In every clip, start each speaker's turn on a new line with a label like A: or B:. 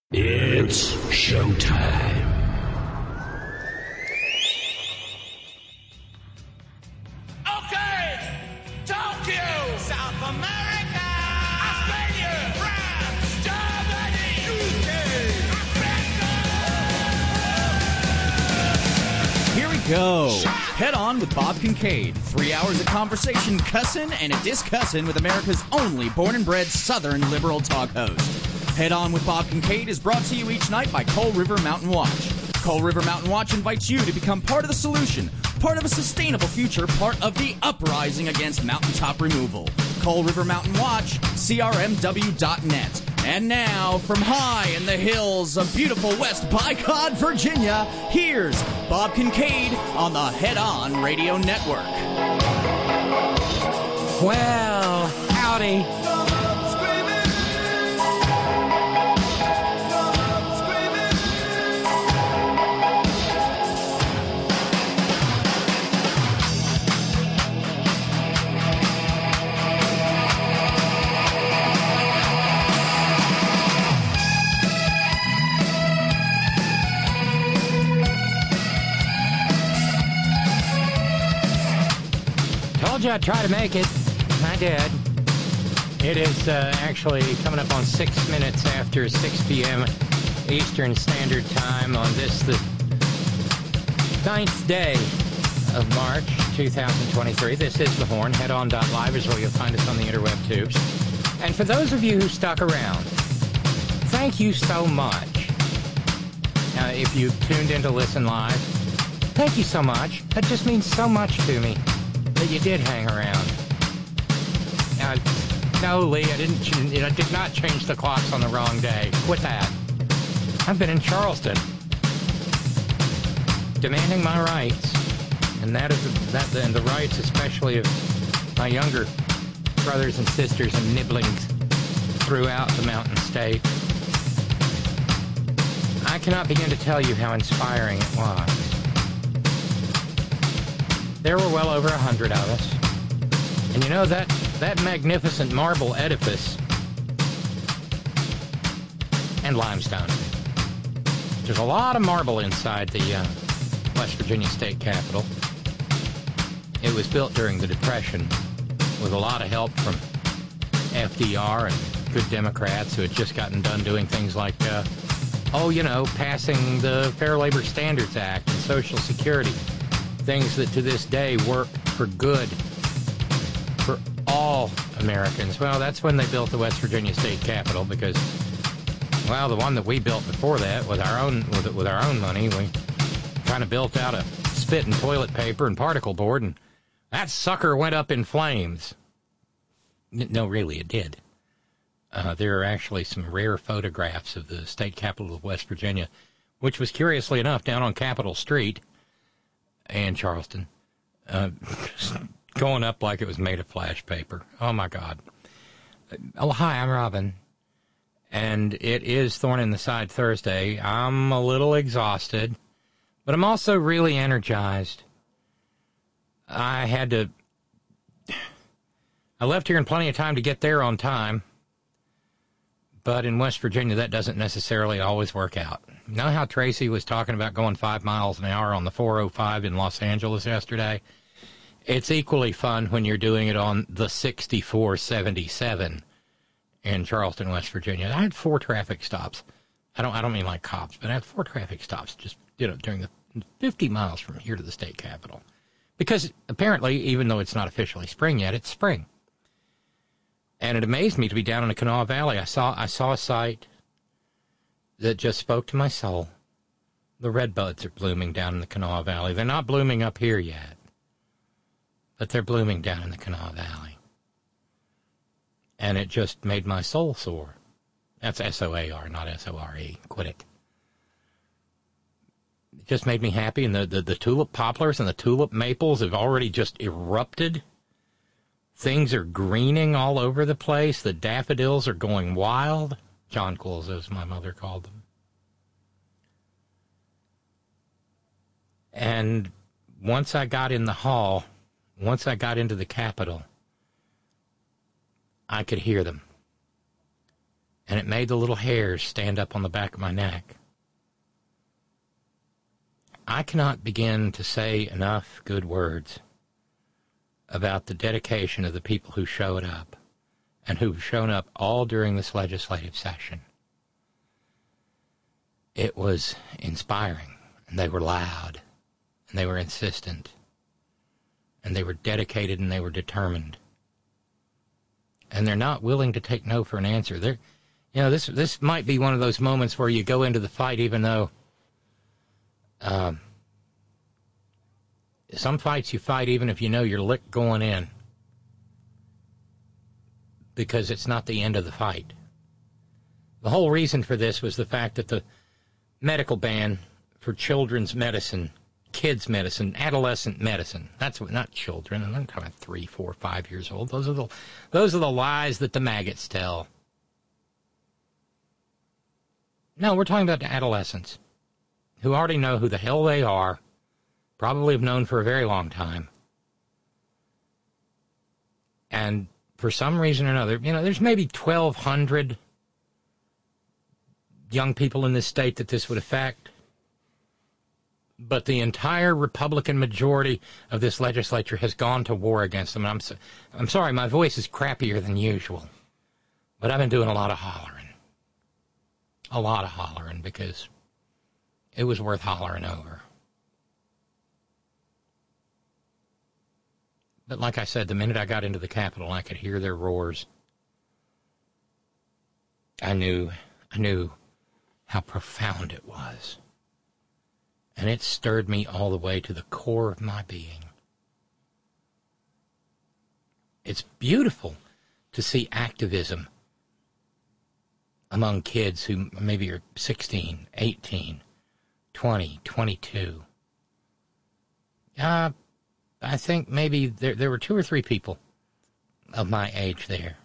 A: It's showtime.
B: Okay, Tokyo, South America, Australia, France, Germany, UK, Africa.
C: Here we go. Head On with Bob Kincaid. 3 hours of conversation, cussin' and a discussin' with America's only born and bred Southern liberal talk host. Head On with Bob Kincaid is brought to you each night by Coal River Mountain Watch. Coal River Mountain Watch invites you to become part of the solution, part of a sustainable future, part of the uprising against mountaintop removal. Coal River Mountain Watch, crmw.net. And now, from high in the hills of beautiful West Bicod, Virginia, here's Bob Kincaid on the Head On Radio Network.
D: Well, howdy. Told you I'd try to make it. I did. It is actually coming up on 6 minutes after 6 p.m. Eastern Standard Time on this, the 9th day of March 2023. This is The Horn. Headon.live is where you'll find us on the interweb tubes. And for those of you who stuck around, thank you so much. Now, if you tuned in to listen live, thank you so much. That just means so much to me that you did hang around. Now, no, Lee, I did not change the clocks on the wrong day. Quit that. I've been in Charleston, demanding my rights, and and the rights, especially of my younger brothers and sisters and nibblings throughout the Mountain State. I cannot begin to tell you how inspiring it was. There were well over 100 of us. And you know, that magnificent marble edifice and limestone. There's a lot of marble inside the West Virginia State Capitol. It was built during the Depression with a lot of help from FDR and good Democrats who had just gotten done doing things like, passing the Fair Labor Standards Act and Social Security. Things that to this day work for good for all Americans. Well, that's when they built the West Virginia State Capitol because, well, the one that we built before that with our own money, we kind of built out a spit and toilet paper and particle board, and that sucker went up in flames. No, really, it did. There are actually some rare photographs of the state capitol of West Virginia, which was, curiously enough, down on Capitol Street and Charleston, going up like it was made of flash paper. Oh, my God. Oh, hi, I'm Robin. And it is Thorn in the Side Thursday. I'm a little exhausted, but I'm also really energized. I left here in plenty of time to get there on time, but in West Virginia, that doesn't necessarily always work out. You know how Tracy was talking about going 5 miles an hour on the 405 in Los Angeles yesterday? It's equally fun when you're doing it on the 6477 in Charleston, West Virginia. I had 4 traffic stops. I don't mean like cops, but I had 4 traffic stops just, during the 50 miles from here to the state capitol. Because apparently, even though it's not officially spring yet, it's spring. And it amazed me to be down in the Kanawha Valley. I saw a sight that just spoke to my soul. The redbuds are blooming down in the Kanawha Valley. They're not blooming up here yet, but they're blooming down in the Kanawha Valley. And it just made my soul soar. That's S-O-A-R, not S-O-R-E. Quit it. It just made me happy, and the tulip poplars and the tulip maples have already just erupted. Things are greening all over the place. The daffodils are going wild. Jonquils, as my mother called them. And once I got in the hall, once I got into the Capitol, I could hear them. And it made the little hairs stand up on the back of my neck. I cannot begin to say enough good words about the dedication of the people who showed up and who've shown up all during this legislative session. It was inspiring, and they were loud, and they were insistent, and they were dedicated, and they were determined. And they're not willing to take no for an answer. This might be one of those moments where you go into the fight even though some fights you fight even if you know you're licked going in, because it's not the end of the fight. The whole reason for this was the fact that the medical ban for children's medicine, kids' medicine, adolescent medicine, that's what, not children, I'm talking about 3, 4, 5 years old. Those are the lies that the maggots tell. No, we're talking about adolescents who already know who the hell they are, probably have known for a very long time. And for some reason or another, there's maybe 1,200 young people in this state that this would affect. But the entire Republican majority of this legislature has gone to war against them. And I'm sorry, my voice is crappier than usual. But I've been doing a lot of hollering. A lot of hollering, because it was worth hollering over. But like I said, the minute I got into the Capitol, I could hear their roars. I knew how profound it was. And it stirred me all the way to the core of my being. It's beautiful to see activism among kids who maybe are 16, 18, 20, 22. I think maybe there were 2 or 3 people of my age there.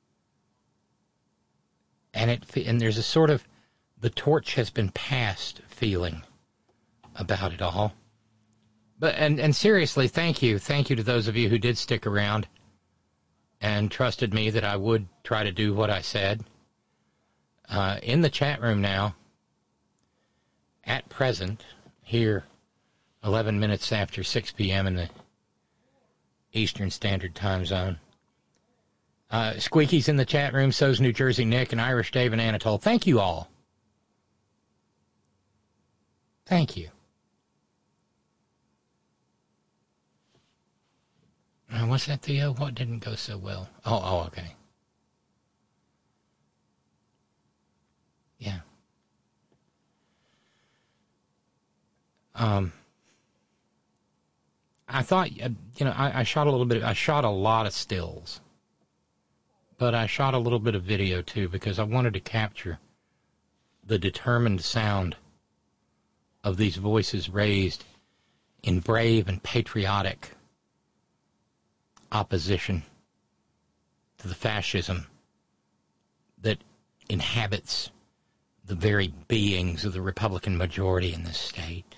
D: And there's a sort of the torch has been passed feeling about it all. But and seriously, thank you to those of you who did stick around and trusted me that I would try to do what I said. In the chat room now, at present, here, 11 minutes after 6 p.m. in the Eastern Standard Time Zone. Squeaky's in the chat room, so's New Jersey Nick and Irish Dave and Anatole. Thank you all. Thank you. What's that, Theo? What didn't go so well? Oh, okay. Yeah. I thought, I shot a little bit. I shot a lot of stills, but I shot a little bit of video too, because I wanted to capture the determined sound of these voices raised in brave and patriotic opposition to the fascism that inhabits the very beings of the Republican majority in this state.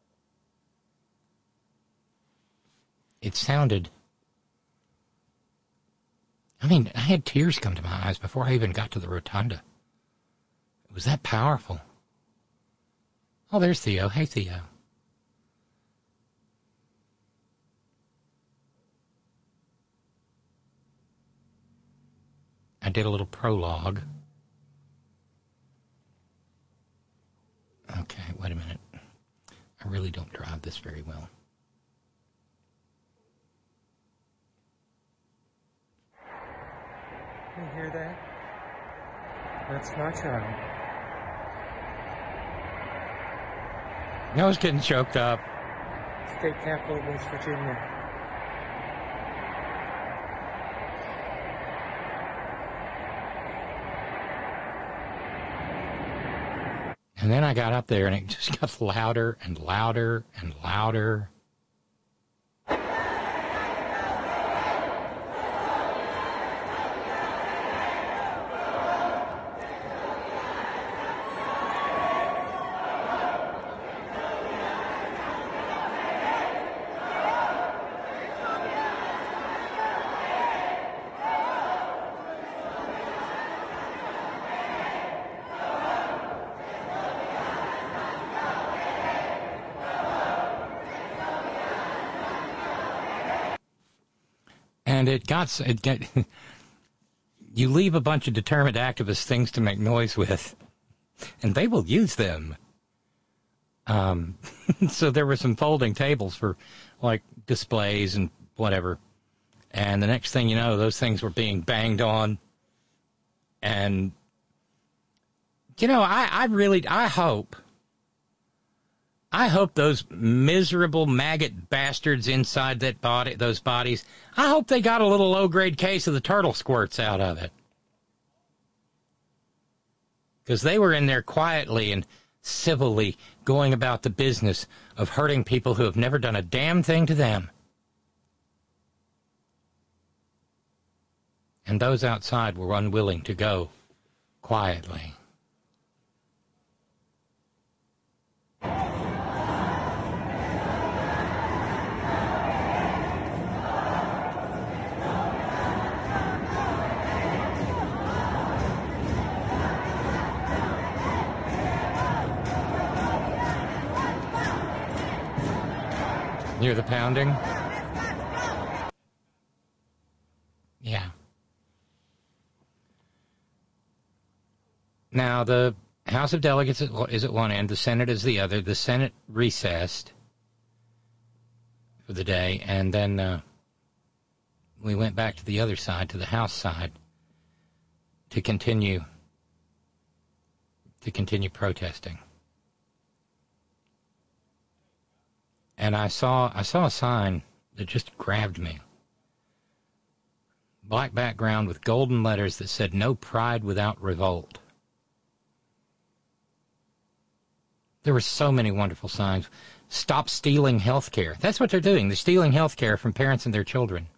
D: It sounded... I had tears come to my eyes before I even got to the rotunda. It was that powerful. Oh, there's Theo. Hey, Theo. I did a little prologue. Okay, wait a minute. I really don't drive this very well.
E: You hear that? That's my child.
D: I was getting choked up.
E: State capital of West Virginia.
D: And then I got up there and it just got louder and louder and louder. And you leave a bunch of determined activists things to make noise with, and they will use them. So there were some folding tables for, like, displays and whatever. And the next thing you know, those things were being banged on. And, you know, I hope those miserable maggot bastards inside those bodies, I hope they got a little low-grade case of the turtle squirts out of it. Because they were in there quietly and civilly going about the business of hurting people who have never done a damn thing to them. And those outside were unwilling to go quietly. Near the pounding? Yeah. Now, the House of Delegates is at one end, the Senate is the other. The Senate recessed for the day, and then we went back to the other side, to the House side, to continue protesting. And I saw a sign that just grabbed me. Black background with golden letters that said, "No pride without revolt." There were so many wonderful signs. Stop stealing health care. That's what they're doing. They're stealing health care from parents and their children.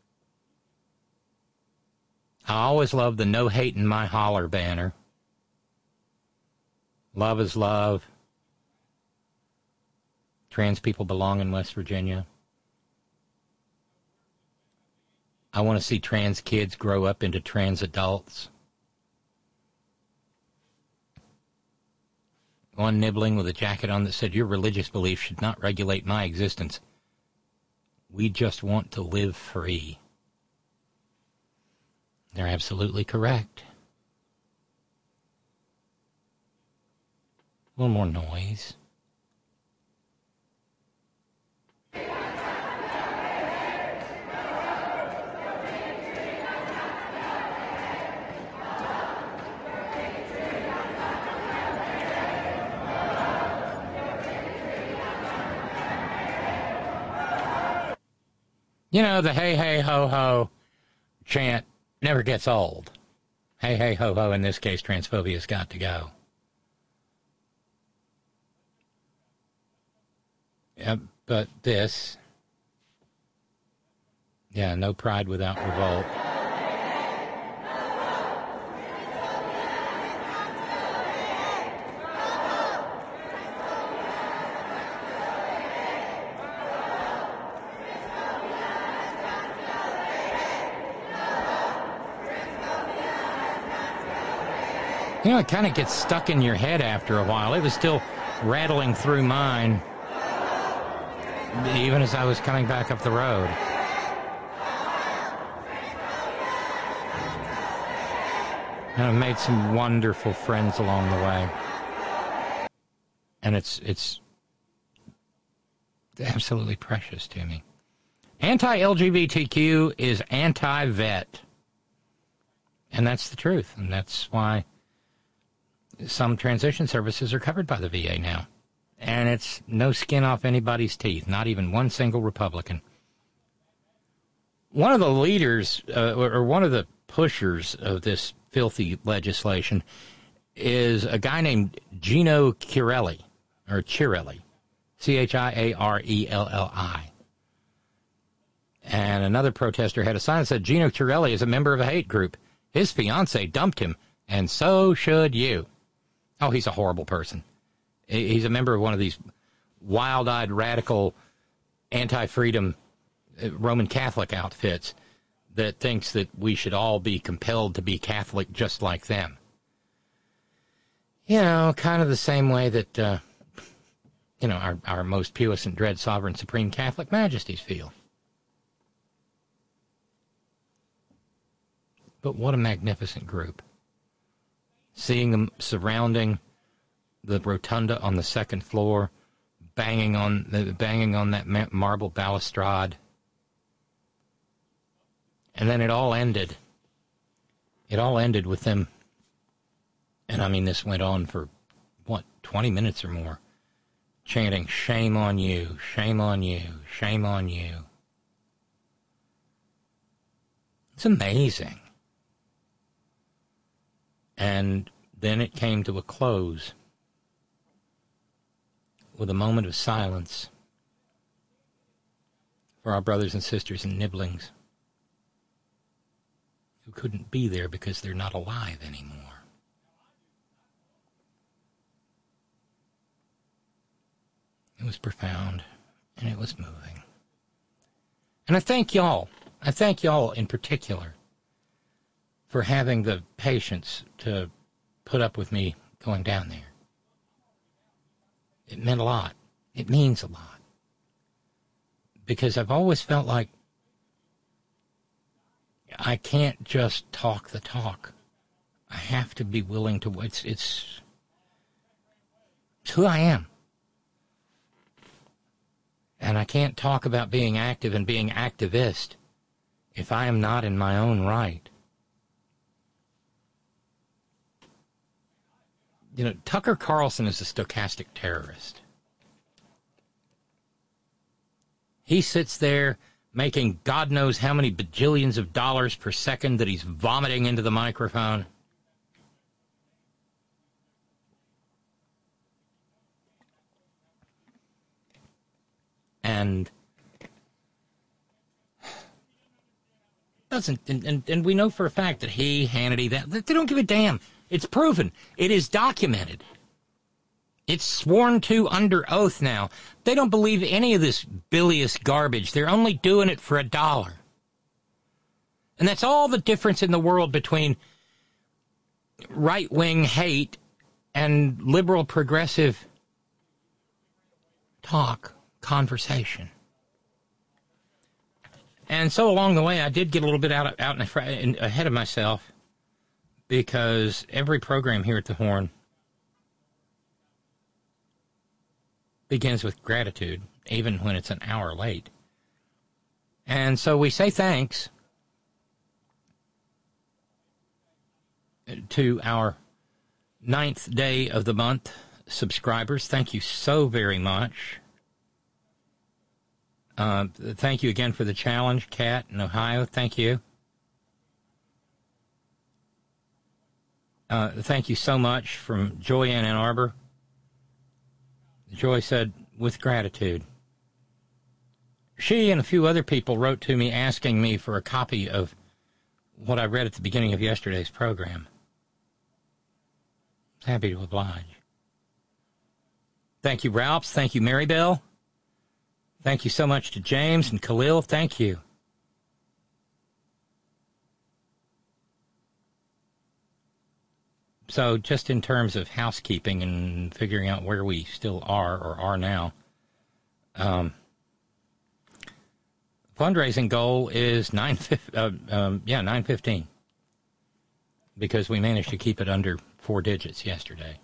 D: I always loved the "No Hate in My Holler" banner. Love is love. Trans people belong in West Virginia. I want to see trans kids grow up into trans adults. One nibbling with a jacket on that said, "Your religious belief should not regulate my existence. We just want to live free." They're absolutely correct. A little more noise. You know, the "hey, hey, ho, ho" chant never gets old. Hey, hey, ho, ho, in this case, transphobia's got to go. Yeah, but this, no pride without revolt. You know, it kind of gets stuck in your head after a while. It was still rattling through mine, even as I was coming back up the road. And I've made some wonderful friends along the way. And it's absolutely precious to me. Anti-LGBTQ is anti-vet. And that's the truth. And that's why some transition services are covered by the VA now. And it's no skin off anybody's teeth, not even one single Republican. One of the leaders, or one of the pushers of this filthy legislation is a guy named Gino Chiarelli, or Chiarelli, Chiarelli. And another protester had a sign that said, "Gino Chiarelli is a member of a hate group. His fiance dumped him, and so should you." Oh, he's a horrible person. He's a member of one of these wild-eyed, radical, anti-freedom Roman Catholic outfits that thinks that we should all be compelled to be Catholic just like them. You know, kind of the same way that, our most puissant, dread, sovereign, supreme Catholic majesties feel. But what a magnificent group. Seeing them surrounding the rotunda on the second floor, banging on that marble balustrade. And then it all ended. It all ended with them, and I mean this went on for, 20 minutes or more, chanting, "Shame on you, shame on you, shame on you." It's amazing. And then it came to a close with a moment of silence for our brothers and sisters in Nibblings who couldn't be there because they're not alive anymore. It was profound, and it was moving. And I thank y'all in particular for having the patience to put up with me going down there. It meant a lot. It means a lot. Because I've always felt like I can't just talk the talk. I have to be willing to, it's who I am. And I can't talk about being active and being activist if I am not in my own right. You know, Tucker Carlson is a stochastic terrorist. He sits there making God knows how many bajillions of dollars per second that he's vomiting into the microphone. And doesn't, and we know for a fact that he, Hannity, that they don't give a damn. It's proven. It is documented. It's sworn to under oath now. They don't believe any of this bilious garbage. They're only doing it for $1. And that's all the difference in the world between right-wing hate and liberal progressive talk, conversation. And so along the way, I did get a little bit out ahead of myself, because every program here at the Horn begins with gratitude, even when it's an hour late. And so we say thanks to our 9th day of the month subscribers. Thank you so very much. Thank you again for the challenge, Kat in Ohio. Thank you. Thank you so much from Joy in Ann Arbor. Joy said, with gratitude. She and a few other people wrote to me asking me for a copy of what I read at the beginning of yesterday's program. Happy to oblige. Thank you, Ralphs. Thank you, Marybelle. Thank you so much to James and Khalil. Thank you. So just in terms of housekeeping and figuring out where we still are or are now, fundraising goal is 9:15, because we managed to keep it under 4 digits yesterday.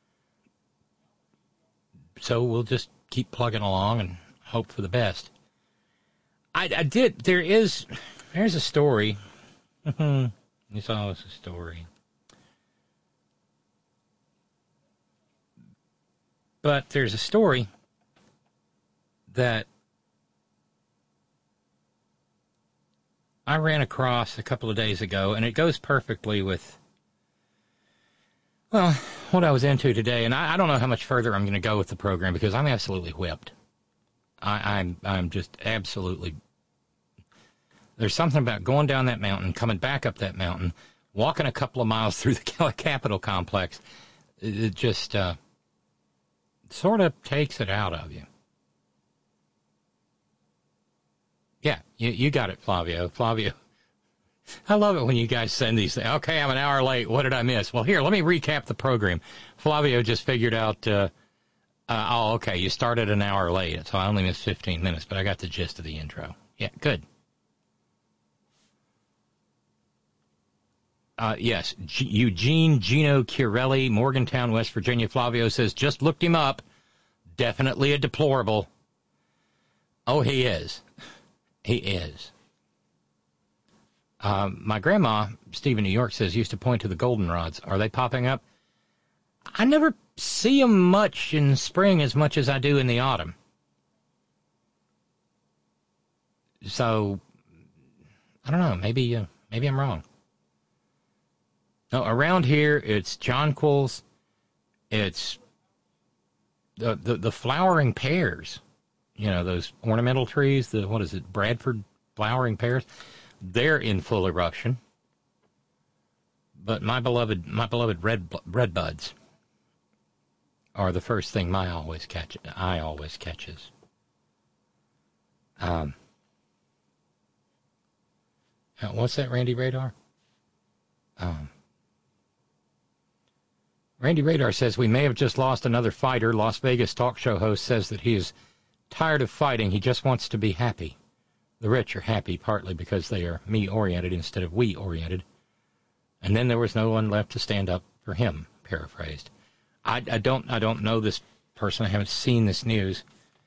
D: So we'll just keep plugging along and hope for the best. There's a story. It's always a story. But there's a story that I ran across a couple of days ago, and it goes perfectly with, well, what I was into today. And I don't know how much further I'm going to go with the program, because I'm absolutely whipped. I'm just absolutely... There's something about going down that mountain, coming back up that mountain, walking a couple of miles through the Capitol complex. It just... sort of takes it out of you. Yeah, you got it, Flavio. I love it when you guys send these things. Okay, I'm an hour late. What did I miss? Well, here, let me recap the program. Flavio just figured out, okay, you started an hour late, so I only missed 15 minutes, but I got the gist of the intro. Yeah, good. Yes, Eugene Gino Chiarelli, Morgantown, West Virginia. Flavio says, just looked him up. Definitely a deplorable. Oh, he is. He is. My grandma, Steve in New York, says, used to point to the goldenrods. Are they popping up? I never see them much in spring as much as I do in the autumn. So, I don't know. Maybe I'm wrong. No, around here, it's jonquils. It's the flowering pears. You know, those ornamental trees. Bradford flowering pears. They're in full eruption. But my beloved red buds are the first thing eye always catches. What's that, Randy Radar? Randy Radar says, we may have just lost another fighter. Las Vegas talk show host says that he is tired of fighting. He just wants to be happy. The rich are happy partly because they are me-oriented instead of we-oriented. And then there was no one left to stand up for him, paraphrased. I don't know this person. I haven't seen this news.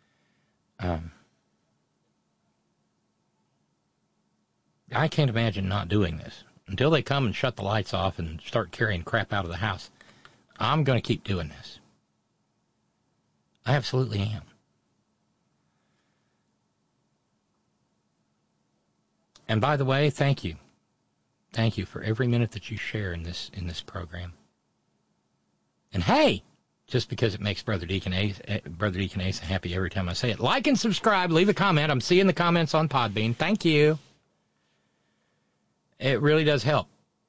D: I can't imagine not doing this. Until they come and shut the lights off and start carrying crap out of the house, I'm going to keep doing this. I absolutely am. And by the way, thank you. Thank you for every minute that you share in this program. And hey, just because it makes Brother Deacon Asa happy every time I say it, like and subscribe, leave a comment. I'm seeing the comments on Podbean. Thank you. It really does help.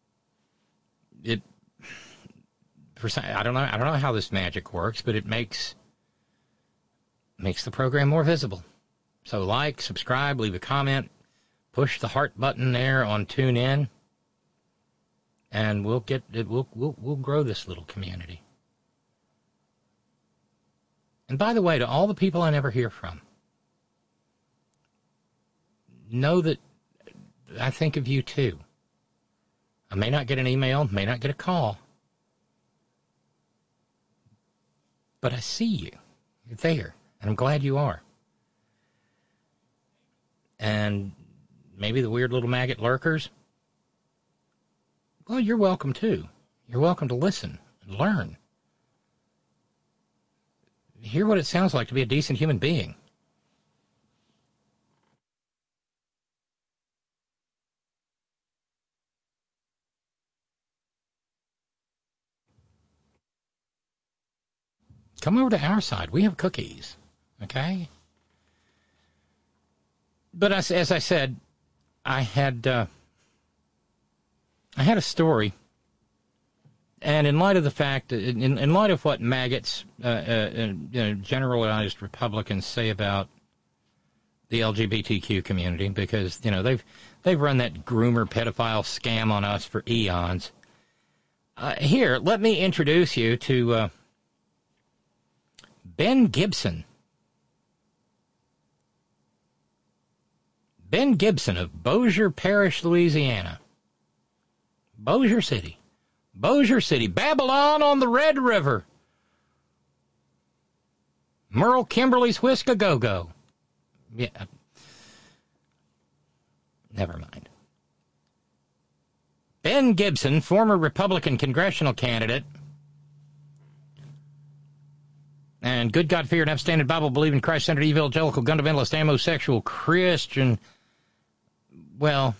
D: I don't know how this magic works, but it makes the program more visible. So like, subscribe, leave a comment, push the heart button there on TuneIn, and we'll grow this little community. And by the way, to all the people I never hear from, know that I think of you too. I may not get an email, may not get a call, but I see you. You're there, and I'm glad you are. And maybe the weird little maggot lurkers, well, you're welcome too. You're welcome to listen and learn. Hear what it sounds like to be a decent human being. Come over to our side. We have cookies, okay? But as I said, I had a story, and in light of the fact, in light of what maggots, generalized Republicans say about the LGBTQ community, because they've run that groomer pedophile scam on us for eons. Here, let me introduce you to Ben Gibson. Ben Gibson of Bossier Parish, Louisiana. Bossier City. Babylon on the Red River. Merle Kimberly's Whisk-a-Go-Go. Yeah. Never mind. Ben Gibson, former Republican congressional candidate, and good God-fearing, upstanding, Bible-believing, Christ-centered, evangelical, gun-fundamentalist, homosexual, Christian, well,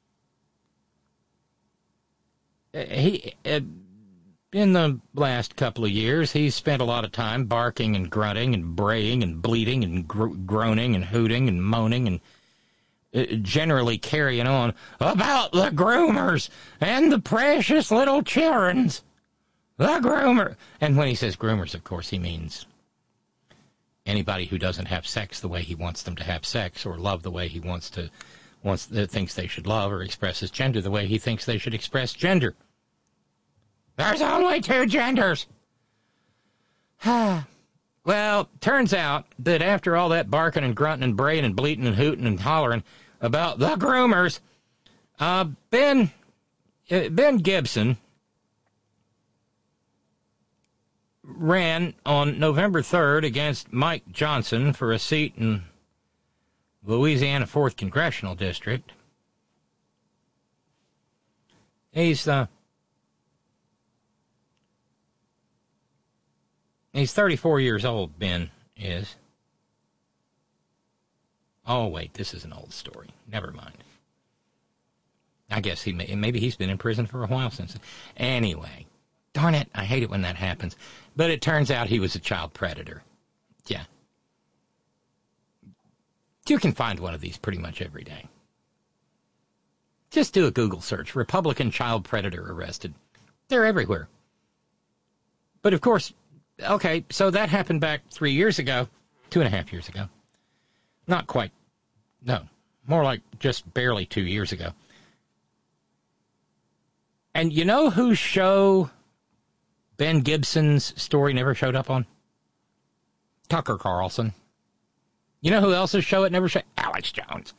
D: he, in the last couple of years, he's spent a lot of time barking and grunting and braying and bleating and groaning and hooting and moaning and generally carrying on about the groomers and the precious little children's. The groomer. And when he says groomers, of course, he means anybody who doesn't have sex the way he wants them to have sex, or love the way he thinks they should love, or express his gender the way he thinks they should express gender. There's only two genders. Well, turns out that after all that barking and grunting and braying and bleating and hooting and hollering about the groomers, Ben Ben Gibson ran on November 3rd against Mike Johnson for a seat in Louisiana 4th Congressional District. He's 34 years old, Ben is. Oh, wait, this is an old story. Never mind. I guess maybe he's been in prison for a while since. Anyway, darn it, I hate it when that happens. But it turns out he was a child predator. Yeah. You can find one of these pretty much every day. Just do a Google search, Republican child predator arrested. They're everywhere. But of course, okay, so that happened back 3 years ago, 2.5 years ago. Not quite, no, more like just barely 2 years ago. And you know whose show Ben Gibson's story never showed up on? Tucker Carlson. You know who else's show it never showed? Alex Jones.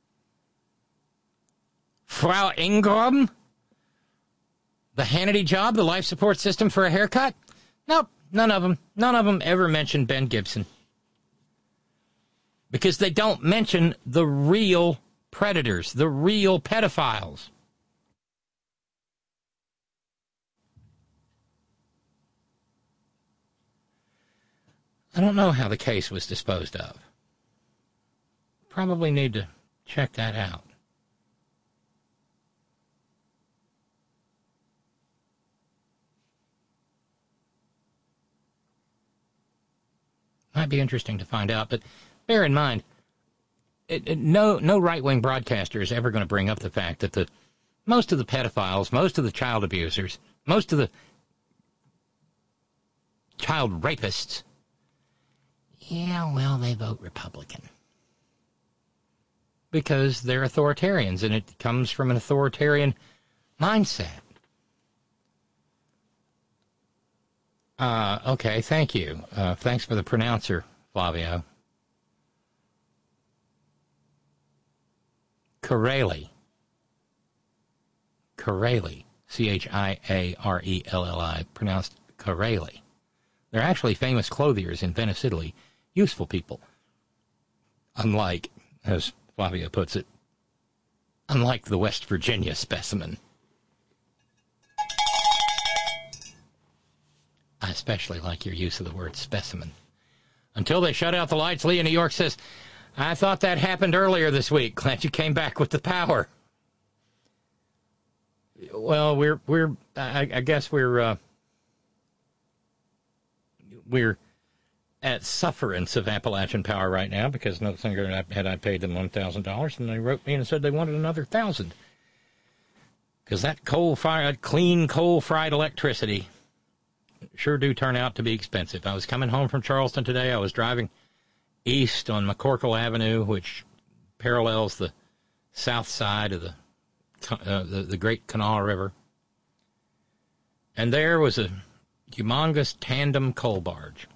D: Frau Ingram? The Hannity Job, the life support system for a haircut? Nope, none of them. None of them ever mentioned Ben Gibson. Because they don't mention the real predators, the real pedophiles. I don't know how the case was disposed of. Probably need to check that out. Might be interesting to find out, but bear in mind, no right-wing broadcaster is ever going to bring up the fact that most of the pedophiles, most of the child abusers, most of the child rapists, yeah, well, they vote Republican. Because they're authoritarians, and it comes from an authoritarian mindset. Okay, thank you. Thanks for the pronouncer, Flavio. Chiarelli. Chiarelli. Chiarelli. Pronounced Chiarelli. They're actually famous clothiers in Venice, Italy. Useful people. Unlike, as Flavio puts it, unlike the West Virginia specimen. I especially like your use of the word specimen. Until they shut out the lights, Lee in New York says, I thought that happened earlier this week. Glad you came back with the power. Well, I guess we're at sufferance of Appalachian Power right now because no sooner had I paid them $1,000 and they wrote me and said they wanted another $1,000. Because that clean coal-fried electricity sure do turn out to be expensive. I was coming home from Charleston today. I was driving east on McCorkle Avenue, which parallels the south side of the Great Kanawha River. And there was a humongous tandem coal barge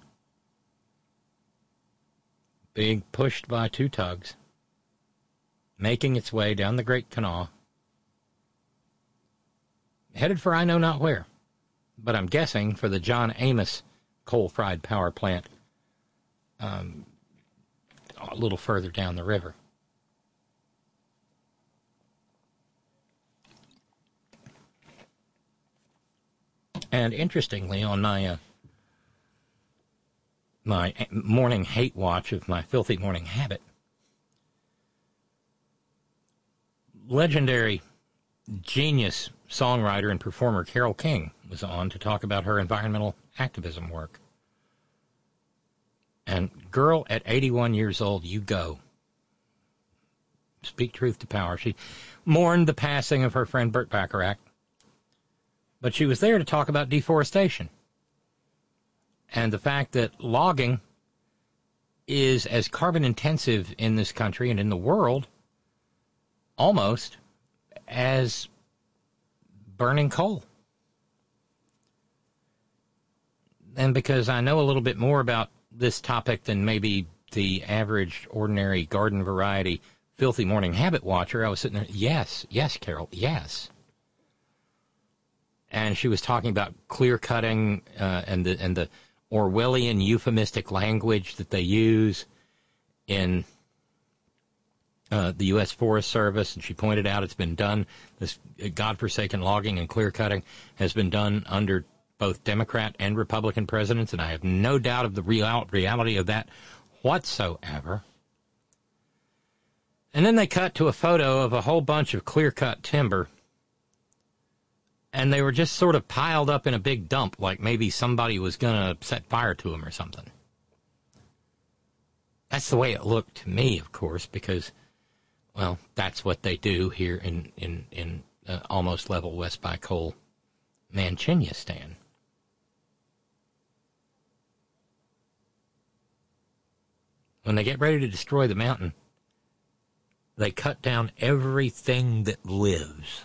D: being pushed by two tugs, making its way down the Great Kanawha, headed for I know not where, but I'm guessing for the John Amos coal-fried power plant a little further down the river. And interestingly, on my morning hate watch of my filthy morning habit, legendary genius songwriter and performer Carole King was on to talk about her environmental activism work. And girl, at 81 years old, you go. Speak truth to power. She mourned the passing of her friend Burt Bacharach, but she was there to talk about deforestation and the fact that logging is as carbon intensive in this country and in the world almost as burning coal. And because I know a little bit more about this topic than maybe the average, ordinary, garden variety, filthy morning habit watcher, I was sitting there, yes, Carol, yes. and she was talking about clear cutting and the Orwellian euphemistic language that they use in the U.S. Forest Service, and she pointed out it's been done, this godforsaken logging and clear cutting has been done under both Democrat and Republican presidents, and I have no doubt of the reality of that whatsoever. And then they cut to a photo of a whole bunch of clear-cut timber, and they were just sort of piled up in a big dump, like maybe somebody was going to set fire to them or something. That's the way it looked to me, of course, because, well, that's what they do here in almost level West by Coal Manchinistan. When they get ready to destroy the mountain, they cut down everything that lives.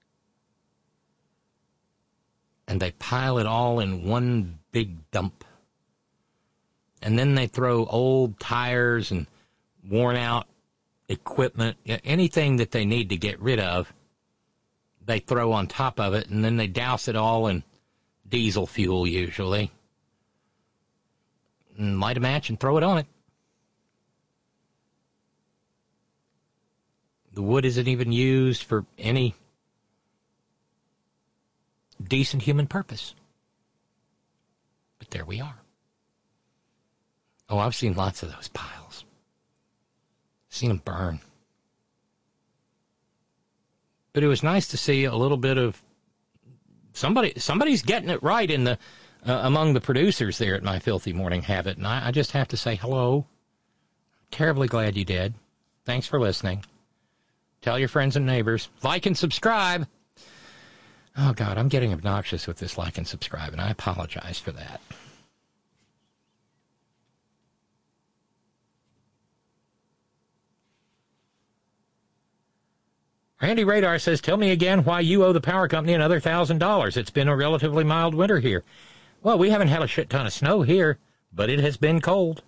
D: And they pile it all in one big dump. And then they throw old tires and worn out equipment, anything that they need to get rid of, they throw on top of it, and then they douse it all in diesel fuel usually. And light a match and throw it on it. The wood isn't even used for any decent human purpose. But there we are. Oh, I've seen lots of those piles. Seen them burn. But it was nice to see a little bit of somebody's getting it right in the among the producers there at My Filthy Morning Habit, and I just have to say hello. Terribly glad you did. Thanks for listening. Tell your friends and neighbors. Like and subscribe. Oh, God, I'm getting obnoxious with this like and subscribe, and I apologize for that. Randy Radar says, tell me again why you owe the power company another $1,000. It's been a relatively mild winter here. Well, we haven't had a shit ton of snow here, but it has been cold.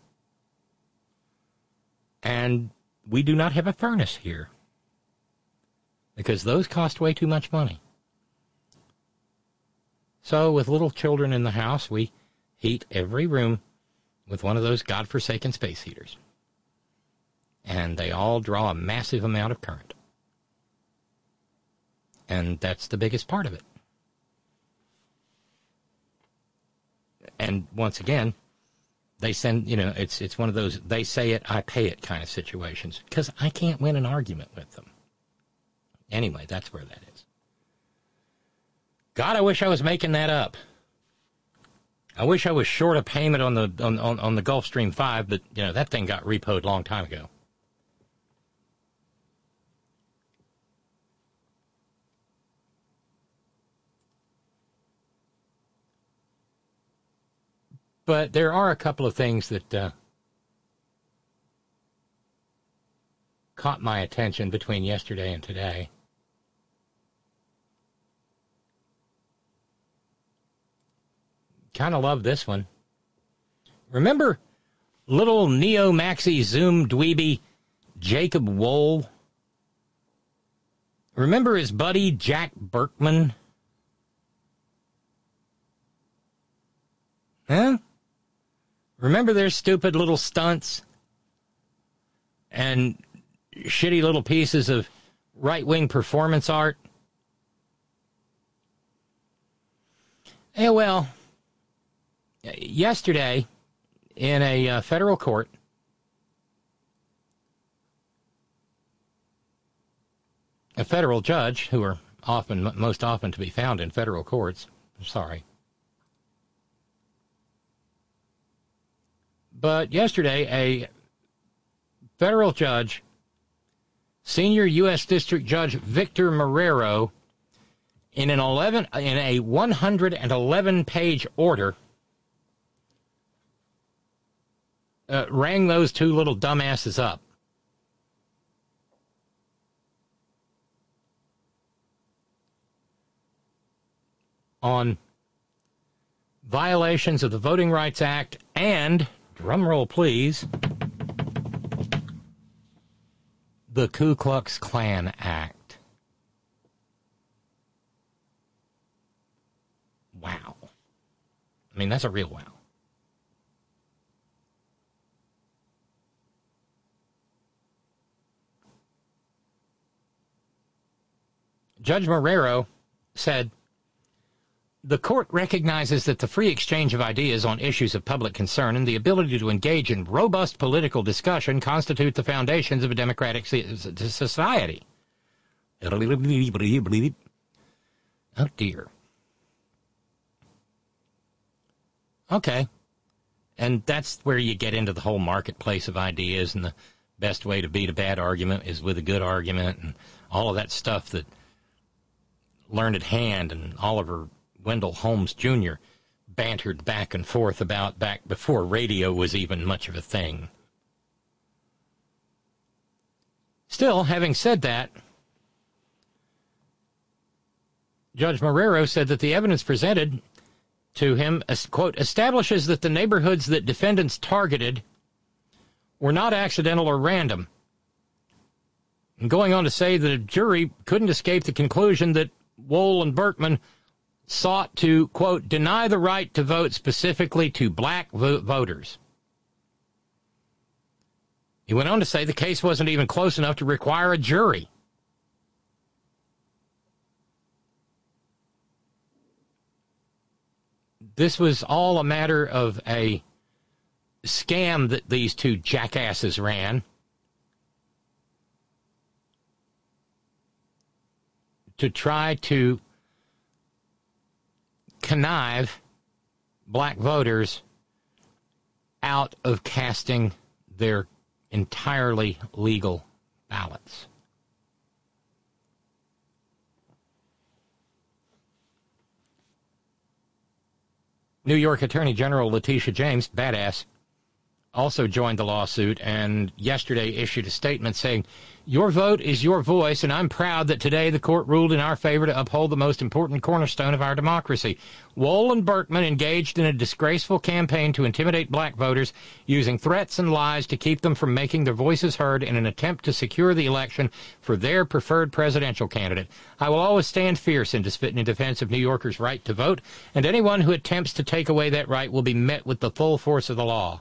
D: And we do not have a furnace here, because those cost way too much money. So with little children in the house, we heat every room with one of those godforsaken space heaters. And they all draw a massive amount of current. And that's the biggest part of it. And once again, they send, it's one of those they say it, I pay it kind of situations, because I can't win an argument with them. Anyway, that's where that is. God, I wish I was making that up. I wish I was short a payment on the on the Gulfstream 5, but that thing got repoed a long time ago. But there are a couple of things that caught my attention between yesterday and today. Kind of love this one. Remember little neo-maxi Zoom dweeby Jacob Wohl? Remember his buddy Jack Berkman? Huh? Remember their stupid little stunts and shitty little pieces of right-wing performance art? Yeah, well, yesterday in a federal court, a federal judge, who are most often to be found in federal courts, sorry. But yesterday, a federal judge, senior U.S. District Judge Victor Marrero, in a 111-page order, rang those two little dumbasses up. On violations of the Voting Rights Act and, drumroll please, the Ku Klux Klan Act. I mean, that's a real wow. Judge Marrero said, the court recognizes that the free exchange of ideas on issues of public concern and the ability to engage in robust political discussion constitute the foundations of a democratic society. Oh, dear. Okay. And that's where you get into the whole marketplace of ideas, and the best way to beat a bad argument is with a good argument, and all of that stuff that Learned Hand and Oliver Wendell Holmes Jr. bantered back and forth about back before radio was even much of a thing. Still, having said that, Judge Marrero said that the evidence presented to him, quote, establishes that the neighborhoods that defendants targeted were not accidental or random. And going on to say that a jury couldn't escape the conclusion that Wohl and Berkman sought to, quote, deny the right to vote specifically to black voters. He went on to say the case wasn't even close enough to require a jury. This was all a matter of a scam that these two jackasses ran to try to connive black voters out of casting their entirely legal ballots. New York Attorney General Letitia James, badass, also joined the lawsuit and yesterday issued a statement saying, your vote is your voice, and I'm proud that today the court ruled in our favor to uphold the most important cornerstone of our democracy. Wohl and Berkman engaged in a disgraceful campaign to intimidate black voters, using threats and lies to keep them from making their voices heard in an attempt to secure the election for their preferred presidential candidate. I will always stand fierce in defense of New Yorkers' right to vote, and anyone who attempts to take away that right will be met with the full force of the law.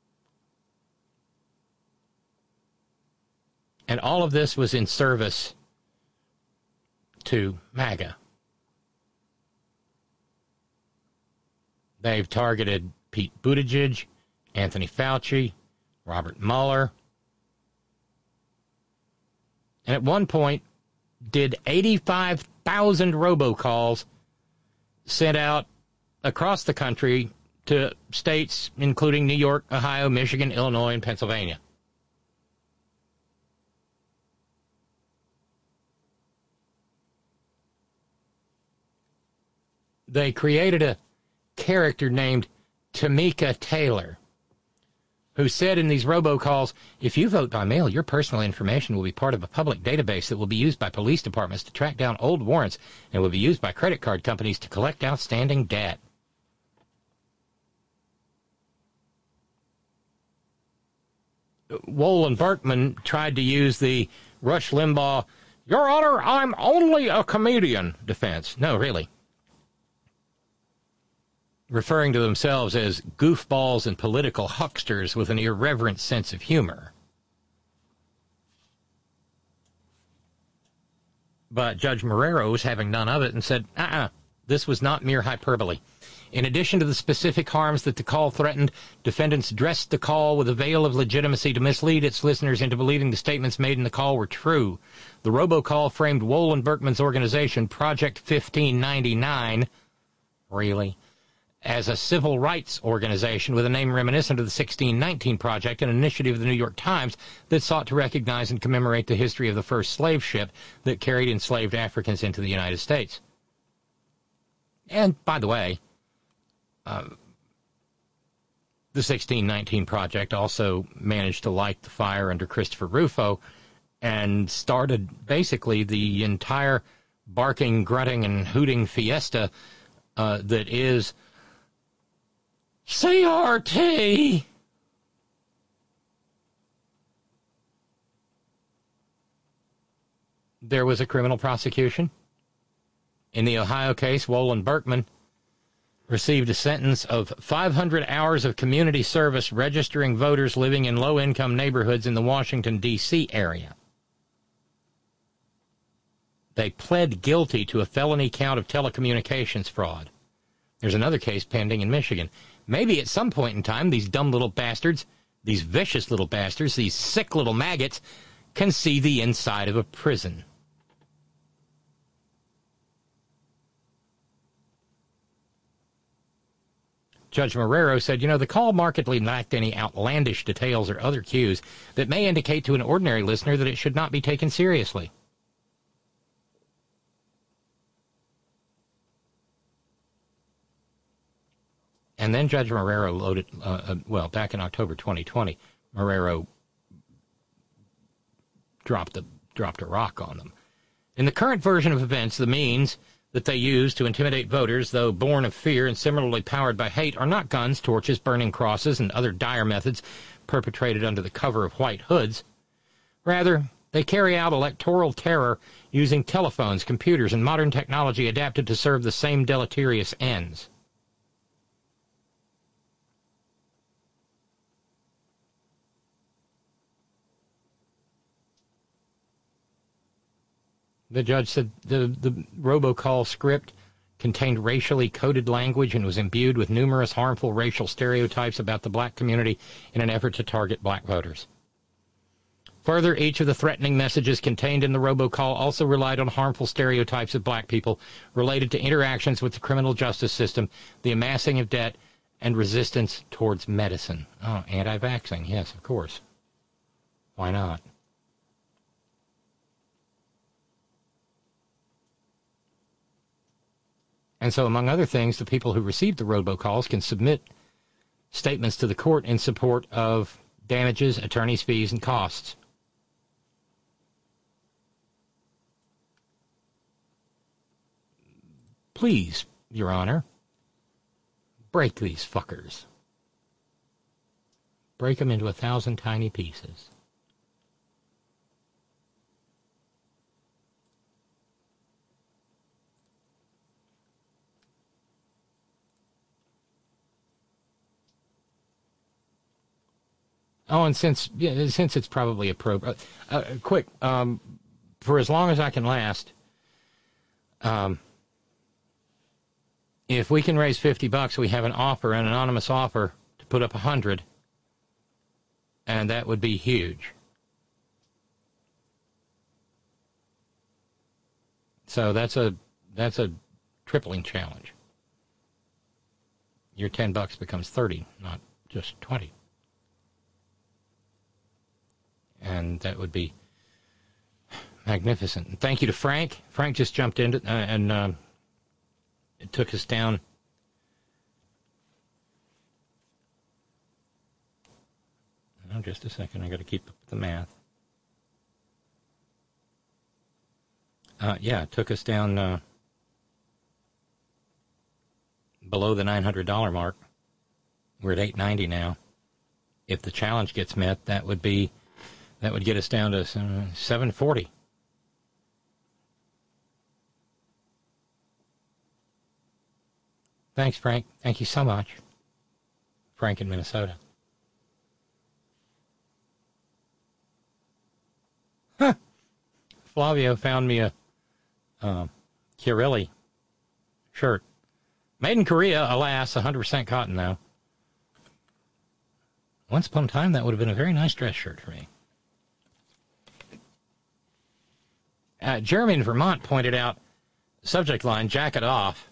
D: And all of this was in service to MAGA. They've targeted Pete Buttigieg, Anthony Fauci, Robert Mueller, and at one point did 85,000 robocalls sent out across the country to states including New York, Ohio, Michigan, Illinois, and Pennsylvania. They created a character named Tamika Taylor, who said in these robocalls, if you vote by mail, your personal information will be part of a public database that will be used by police departments to track down old warrants and will be used by credit card companies to collect outstanding debt. Wohl and Berkman tried to use the Rush Limbaugh, Your Honor, I'm only a comedian defense. No, really. Referring to themselves as goofballs and political hucksters with an irreverent sense of humor. But Judge Marrero was having none of it and said, this was not mere hyperbole. In addition to the specific harms that the call threatened, defendants dressed the call with a veil of legitimacy to mislead its listeners into believing the statements made in the call were true. The robocall framed Wohl and Berkman's organization, Project 1599, really, as a civil rights organization with a name reminiscent of the 1619 Project, an initiative of the New York Times that sought to recognize and commemorate the history of the first slave ship that carried enslaved Africans into the United States. And, by the way, the 1619 Project also managed to light the fire under Christopher Rufo and started basically the entire barking, grunting, and hooting fiesta that is CRT. There was a criminal prosecution. In the Ohio case, Wohl and Berkman received a sentence of 500 hours of community service registering voters living in low-income neighborhoods in the Washington, D.C. area. They pled guilty to a felony count of telecommunications fraud. There's another case pending in Michigan. Maybe at some point in time, these dumb little bastards, these vicious little bastards, these sick little maggots, can see the inside of a prison. Judge Marrero said, the call markedly lacked any outlandish details or other cues that may indicate to an ordinary listener that it should not be taken seriously. And then Judge Marrero loaded, back in October 2020, Marrero dropped a rock on them. In the current version of events, the means that they use to intimidate voters, though born of fear and similarly powered by hate, are not guns, torches, burning crosses, and other dire methods perpetrated under the cover of white hoods. Rather, they carry out electoral terror using telephones, computers, and modern technology adapted to serve the same deleterious ends. The judge said the robocall script contained racially coded language and was imbued with numerous harmful racial stereotypes about the black community in an effort to target black voters. Further, each of the threatening messages contained in the robocall also relied on harmful stereotypes of black people related to interactions with the criminal justice system, the amassing of debt, and resistance towards medicine. Oh, anti-vaxxing, yes, of course. Why not? And so, among other things, the people who received the robocalls can submit statements to the court in support of damages, attorney's fees, and costs. Please, Your Honor, break these fuckers. Break them into 1,000 tiny pieces. Oh, and since it's probably appropriate, quick, for as long as I can last, if we can raise $50, we have an anonymous offer to put up 100, and that would be huge. So that's a tripling challenge. Your $10 becomes 30, not just 20. And that would be magnificent. And thank you to Frank. Frank just jumped in and it took us down. Oh, just a second. I got to keep up with the math. It took us down below the $900 mark. We're at $890 now. If the challenge gets met, that would get us down to $740. Thanks, Frank. Thank you so much. Frank in Minnesota. Huh. Flavio found me a Chiarelli shirt. Made in Korea, alas, 100% cotton, though. Once upon a time, that would have been a very nice dress shirt for me. Jeremy in Vermont pointed out, subject line, jacket off.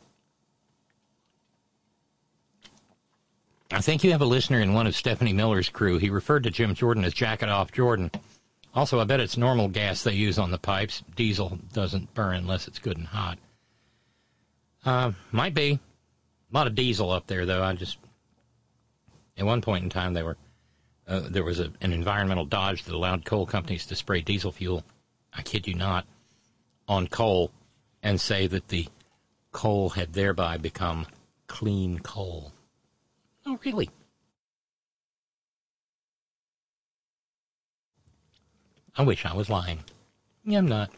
D: I think you have a listener in one of Stephanie Miller's crew. He referred to Jim Jordan as jacket off Jordan. Also, I bet it's normal gas they use on the pipes. Diesel doesn't burn unless it's good and hot. Might be. A lot of diesel up there, though. At one point in time, there was an environmental dodge that allowed coal companies to spray diesel fuel, I kid you not, on coal and say that the coal had thereby become clean coal. Oh, really? I wish I was lying. Yeah, I'm not.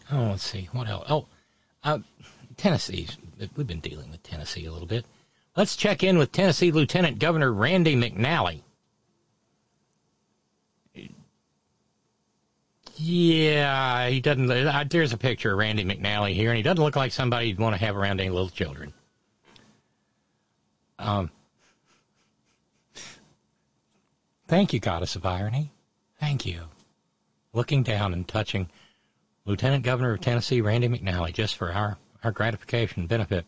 D: Oh, let's see. What else? Tennessee. We've been dealing with Tennessee a little bit. Let's check in with Tennessee Lieutenant Governor Randy McNally. Yeah, he doesn't. There's a picture of Randy McNally here, and he doesn't look like somebody you'd want to have around any little children. Thank you, Goddess of Irony. Thank you. Looking down and touching Lieutenant Governor of Tennessee, Randy McNally, just for our gratification and benefit.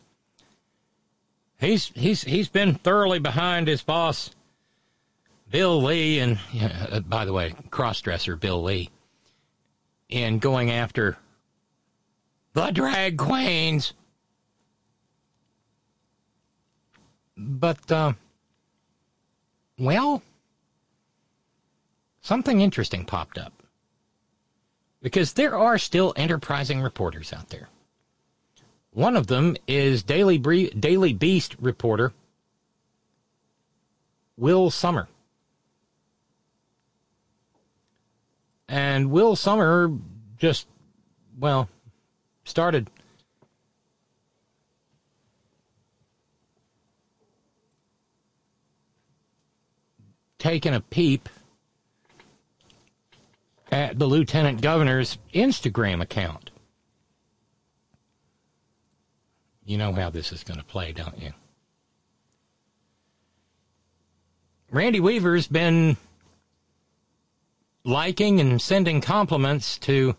D: He's been thoroughly behind his boss, Bill Lee, and by the way, cross-dresser Bill Lee, in going after the drag queens. But, well, something interesting popped up. Because there are still enterprising reporters out there. One of them is Daily Beast reporter Will Sommer. And Will Sommer just, started taking a peep at the Lieutenant Governor's Instagram account. You know how this is going to play, don't you? Randy Weaver's been liking and sending compliments to,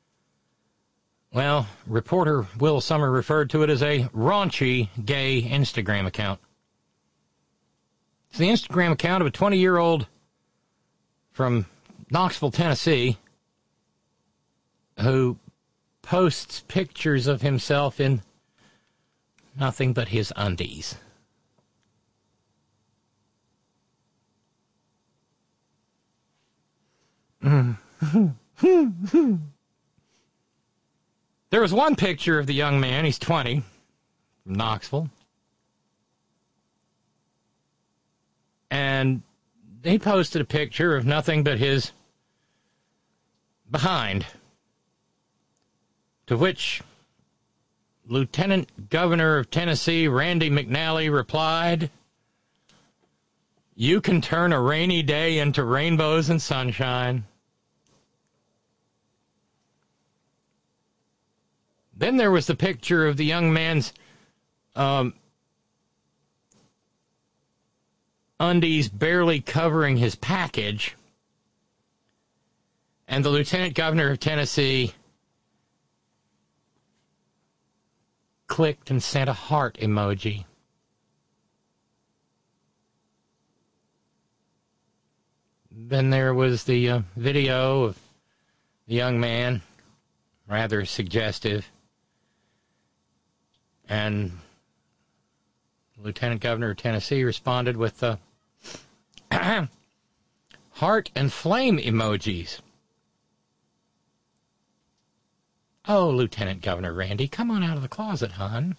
D: reporter Will Sommer referred to it as a raunchy gay Instagram account. It's the Instagram account of a 20-year-old from Knoxville, Tennessee, who posts pictures of himself in nothing but his undies. There was one picture of the young man, he's 20, from Knoxville, and he posted a picture of nothing but his behind, to which Lieutenant Governor of Tennessee Randy McNally replied, "You can turn a rainy day into rainbows and sunshine." Then there was the picture of the young man's undies barely covering his package, and the Lieutenant Governor of Tennessee clicked and sent a heart emoji. Then there was the video of the young man, rather suggestive, and Lieutenant Governor of Tennessee responded with heart and flame emojis. Oh, Lieutenant Governor Randy, come on out of the closet, hon.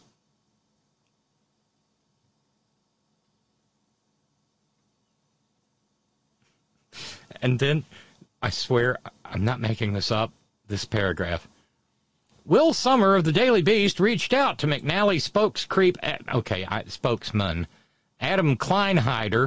D: And then, I swear, I'm not making this up, this paragraph. Will Sommer of the Daily Beast reached out to McNally spokesman Adam Kleinhider.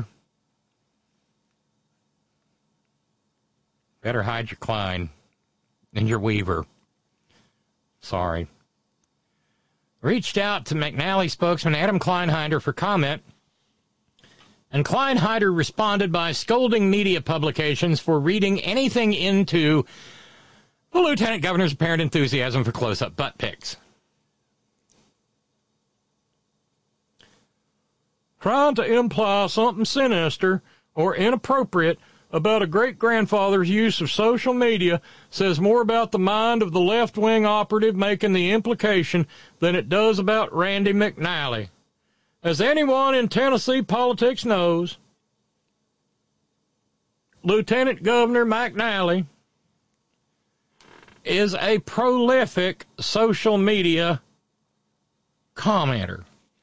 D: Better hide your Klein and your Weaver. Sorry. Reached out to McNally spokesman Adam Kleinhider for comment, and Kleinhider responded by scolding media publications for reading anything into the Lieutenant Governor's apparent enthusiasm for close-up butt pics. Trying to imply something sinister or inappropriate about a great-grandfather's use of social media says more about the mind of the left-wing operative making the implication than it does about Randy McNally. As anyone in Tennessee politics knows, Lieutenant Governor McNally is a prolific social media commenter.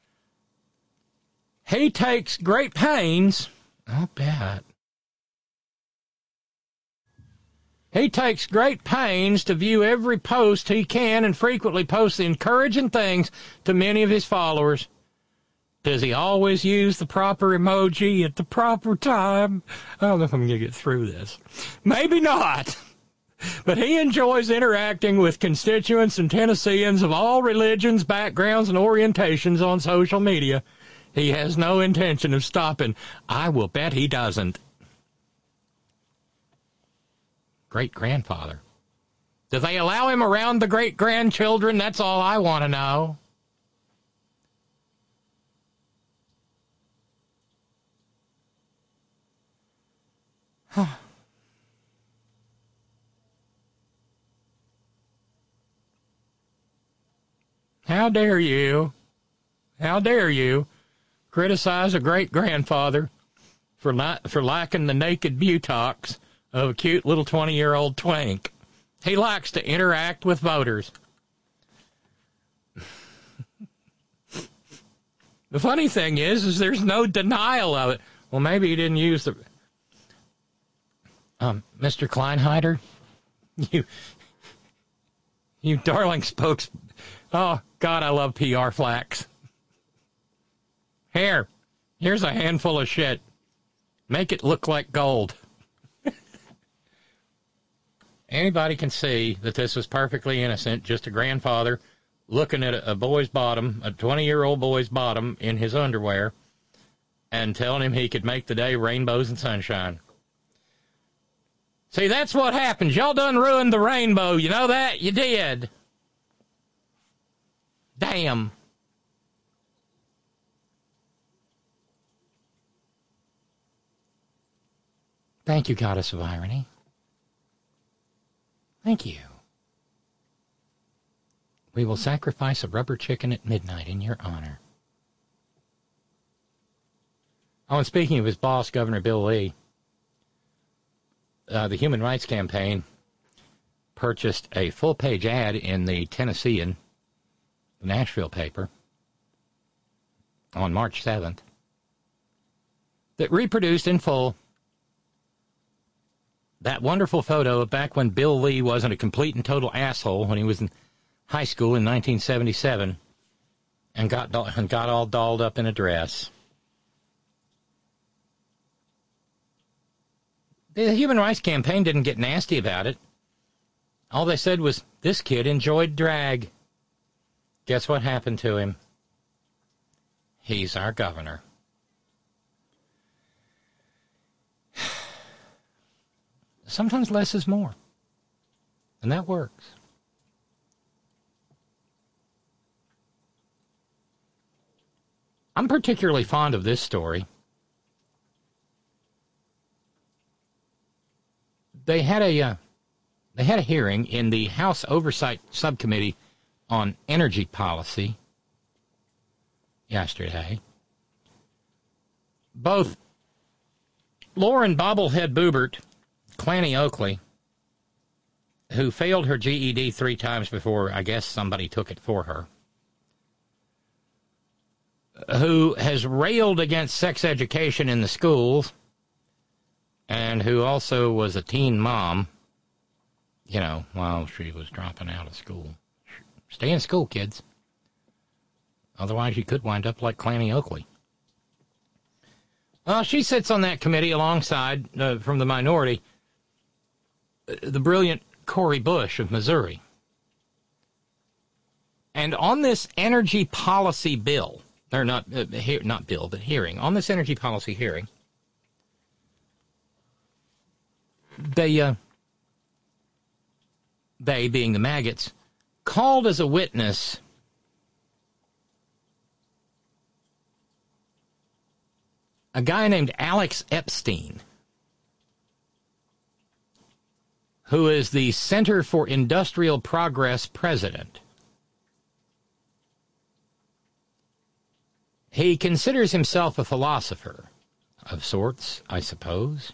D: He takes great pains, I'll bet, He takes great pains to view every post he can and frequently posts encouraging things to many of his followers. Does he always use the proper emoji at the proper time? I don't know if I'm going to get through this. Maybe not. But he enjoys interacting with constituents and Tennesseans of all religions, backgrounds, and orientations on social media. He has no intention of stopping. I will bet he doesn't. Great-grandfather. Do they allow him around the great-grandchildren? That's all I want to know. How dare you? How dare you criticize a great-grandfather for lacking the naked buttocks of a cute little 20-year-old twink? He likes to interact with voters. The funny thing is there's no denial of it. Well, maybe he didn't use the... Mr. Kleinheider, you darling spokes... Oh, God, I love PR flax. Here's a handful of shit. Make it look like gold. Anybody can see that this was perfectly innocent, just a grandfather looking at a boy's bottom, a 20-year-old boy's bottom in his underwear, and telling him he could make the day rainbows and sunshine. See, that's what happens. Y'all done ruined the rainbow. You know that? You did. Damn. Thank you, Goddess of Irony. Thank you. We will sacrifice a rubber chicken at midnight in your honor. Oh, and speaking of his boss, Governor Bill Lee, the Human Rights Campaign purchased a full-page ad in the Tennessean, the Nashville paper, on March 7th, that reproduced in full that wonderful photo of back when Bill Lee wasn't a complete and total asshole when he was in high school in 1977 and got all dolled up in a dress. The Human Rights Campaign didn't get nasty about it. All they said was, this kid enjoyed drag. Guess what happened to him? He's our governor. Sometimes less is more. And that works. I'm particularly fond of this story. They had a hearing in the House Oversight Subcommittee on Energy Policy yesterday. Both Lauren Bobblehead Boebert, Clanny Oakley, who failed her GED 3 times before I guess somebody took it for her, who has railed against sex education in the schools, and who also was a teen mom, while she was dropping out of school. Stay in school, kids. Otherwise, you could wind up like Clanny Oakley. Well, she sits on that committee alongside, from the minority, the brilliant Cori Bush of Missouri. And on this energy policy bill, or not bill, but hearing, on this energy policy hearing, they being the maggots, called as a witness a guy named Alex Epstein, who is the Center for Industrial Progress president. He considers himself a philosopher of sorts, I suppose.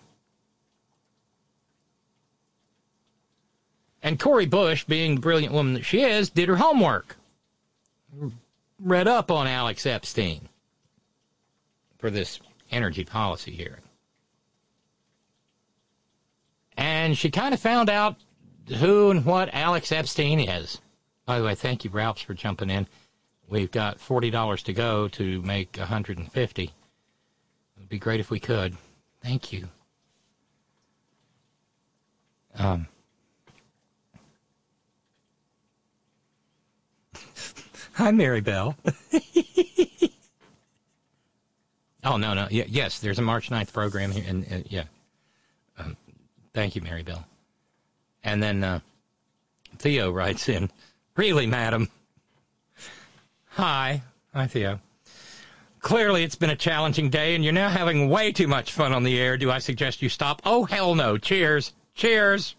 D: And Cori Bush, being the brilliant woman that she is, did her homework. Read up on Alex Epstein for this energy policy hearing. And she kind of found out who and what Alex Epstein is. By the way, thank you, Ralphs, for jumping in. We've got $40 to go to make $150. It would be great if we could. Thank you. Hi, Mary Bell. Oh, no. Yes, there's a March 9th program here. And yeah. Thank you, Mary Bell. And then Theo writes in, really, madam? Hi, Theo. Clearly, it's been a challenging day, and you're now having way too much fun on the air. Do I suggest you stop? Oh, hell no. Cheers. Cheers.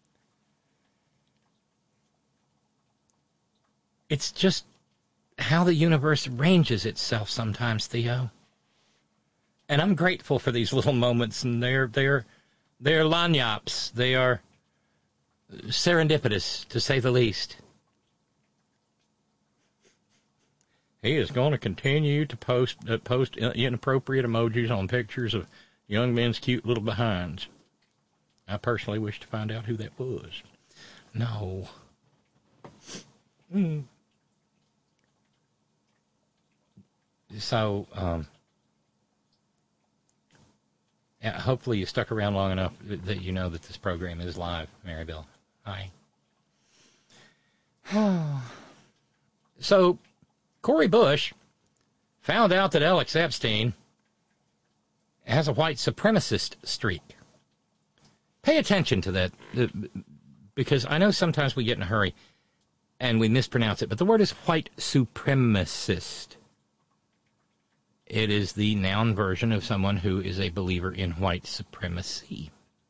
D: It's just how the universe arranges itself sometimes, Theo. And I'm grateful for these little moments, and they're lagniaps. They are serendipitous, to say the least. He is going to continue to post inappropriate emojis on pictures of young men's cute little behinds. I personally wish to find out who that was. No. So, yeah, hopefully you stuck around long enough that you know that this program is live, Mary Bell. Hi. So, Cori Bush found out that Alex Epstein has a white supremacist streak. Pay attention to that, because I know sometimes we get in a hurry and we mispronounce it, but the word is white supremacist. It is the noun version of someone who is a believer in white supremacy.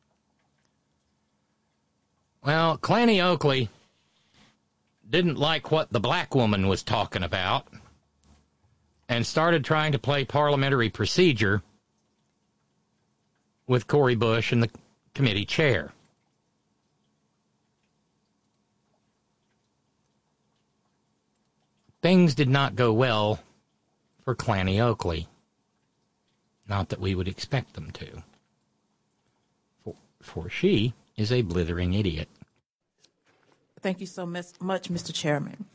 D: Well, Clanny Oakley didn't like what the black woman was talking about and started trying to play parliamentary procedure with Cori Bush and the committee chair. Things did not go well for Clanny Oakley. Not that we would expect them to. For she is a blithering idiot.
F: Thank you so much, Mr. Chairman.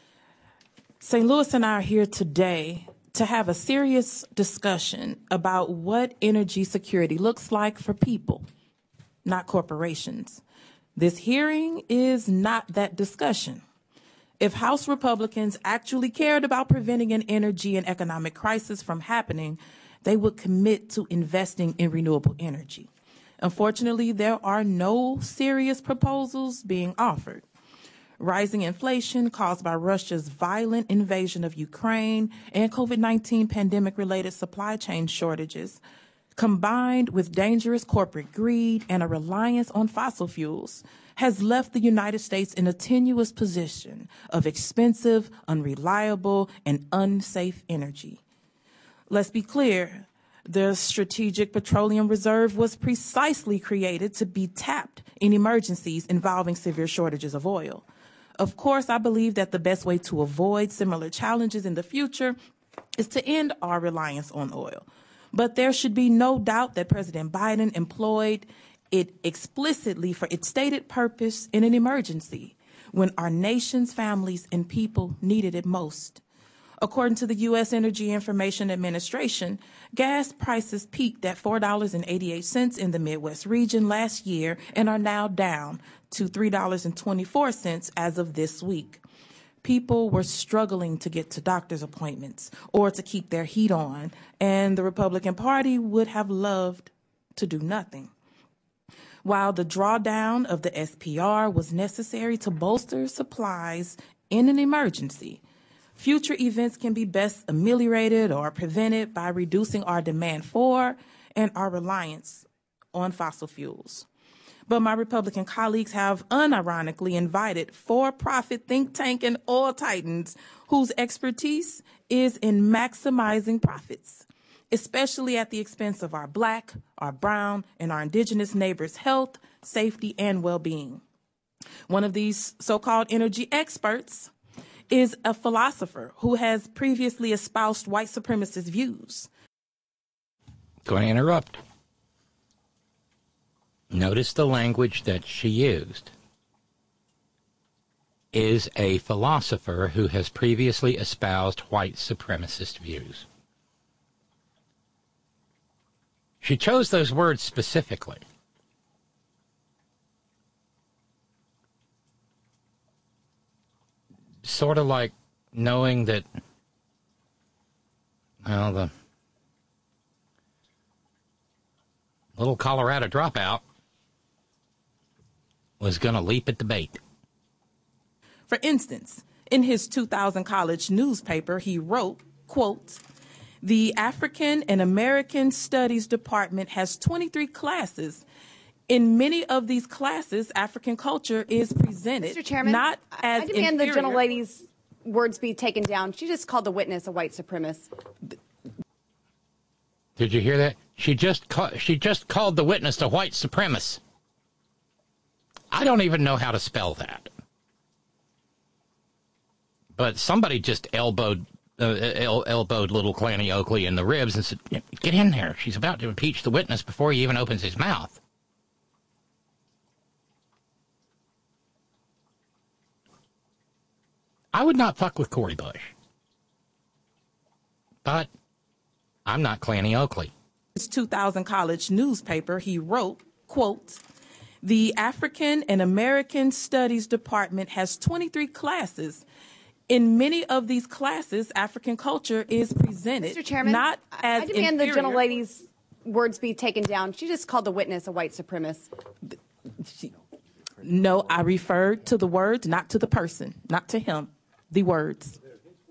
F: St. Louis and I are here today to have a serious discussion about what energy security looks like for people, not corporations. This hearing is not that discussion. If House Republicans actually cared about preventing an energy and economic crisis from happening, they would commit to investing in renewable energy. Unfortunately, there are no serious proposals being offered. Rising inflation caused by Russia's violent invasion of Ukraine and COVID-19 pandemic-related supply chain shortages, combined with dangerous corporate greed and a reliance on fossil fuels, has left the United States in a tenuous position of expensive, unreliable, and unsafe energy. Let's be clear. The Strategic Petroleum Reserve was precisely created to be tapped in emergencies involving severe shortages of oil. Of course, I believe that the best way to avoid similar challenges in the future is to end our reliance on oil. But there should be no doubt that President Biden employed it explicitly for its stated purpose in an emergency when our nation's families and people needed it most. According to the U.S. Energy Information Administration, gas prices peaked at $4.88 in the Midwest region last year and are now down to $3.24 as of this week. People were struggling to get to doctor's appointments or to keep their heat on, and the Republican Party would have loved to do nothing. While the drawdown of the SPR was necessary to bolster supplies in an emergency, future events can be best ameliorated or prevented by reducing our demand for and our reliance on fossil fuels. But my Republican colleagues have unironically invited for-profit think tank and oil titans whose expertise is in maximizing profits, especially at the expense of our Black, our brown, and our indigenous neighbors' health, safety, and well-being. One of these so-called energy experts is a philosopher who has previously espoused white supremacist views.
D: Going to interrupt. notice the language that she used, is a philosopher who has previously espoused white supremacist views. She chose those words specifically. Sort of like knowing that, well, the little Colorado dropout was going to leap at the bait.
F: For instance, in his 2000 college newspaper, he wrote, quote, "The African and American Studies Department has 23 classes. In many of these classes, African culture is presented
G: Mr. Chairman,
F: not as
G: I demand
F: inferior."
G: the gentlelady's words be taken down. She just called the witness a white supremacist.
D: Did you hear that? She just called the witness a white supremacist. I don't even know how to spell that. But somebody just elbowed little Clanny Oakley in the ribs and said, "Get in there. She's about to impeach the witness before he even opens his mouth." I would not fuck with Cori Bush. But I'm not Clanny Oakley.
F: His 2000 college newspaper, he wrote, quote, "The African and American Studies Department has 23 classes. In many of these classes, African culture is presented
G: Mr. Chairman,
F: not as
G: I demand
F: inferior."
G: the gentlelady's words be taken down. She just called the witness a white supremacist.
F: No, I referred to the words, not to the person, not to him. The words.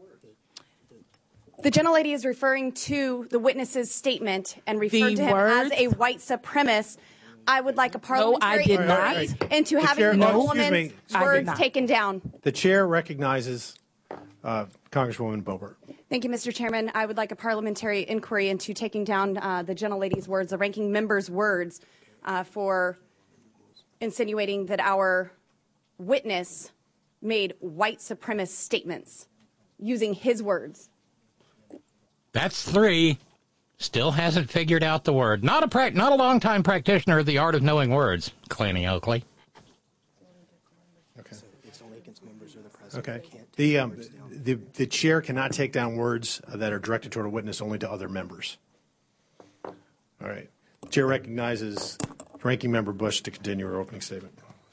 G: The gentlelady is referring to the witness's statement and referred to him
F: words?
G: as a white supremacist. I would like a parliamentary
F: did not.
G: inquiry into
H: The
G: having
H: chair-
G: the
H: no,
G: gentleman's
H: excuse me.
F: I did
G: words
F: not.
G: taken down.
H: The chair recognizes Congresswoman Boebert.
G: Thank you, Mr. Chairman. I would like a parliamentary inquiry into taking down the gentlelady's words, the ranking member's words, for insinuating that our witness made white supremacist statements using his words.
D: That's 3. Still hasn't figured out the word. Not a long-time practitioner of the art of knowing words, Clanny Oakley.
H: Okay. Okay. The chair cannot take down words that are directed toward a witness, only to other members. All right. The chair recognizes Ranking Member Bush to continue her opening statement.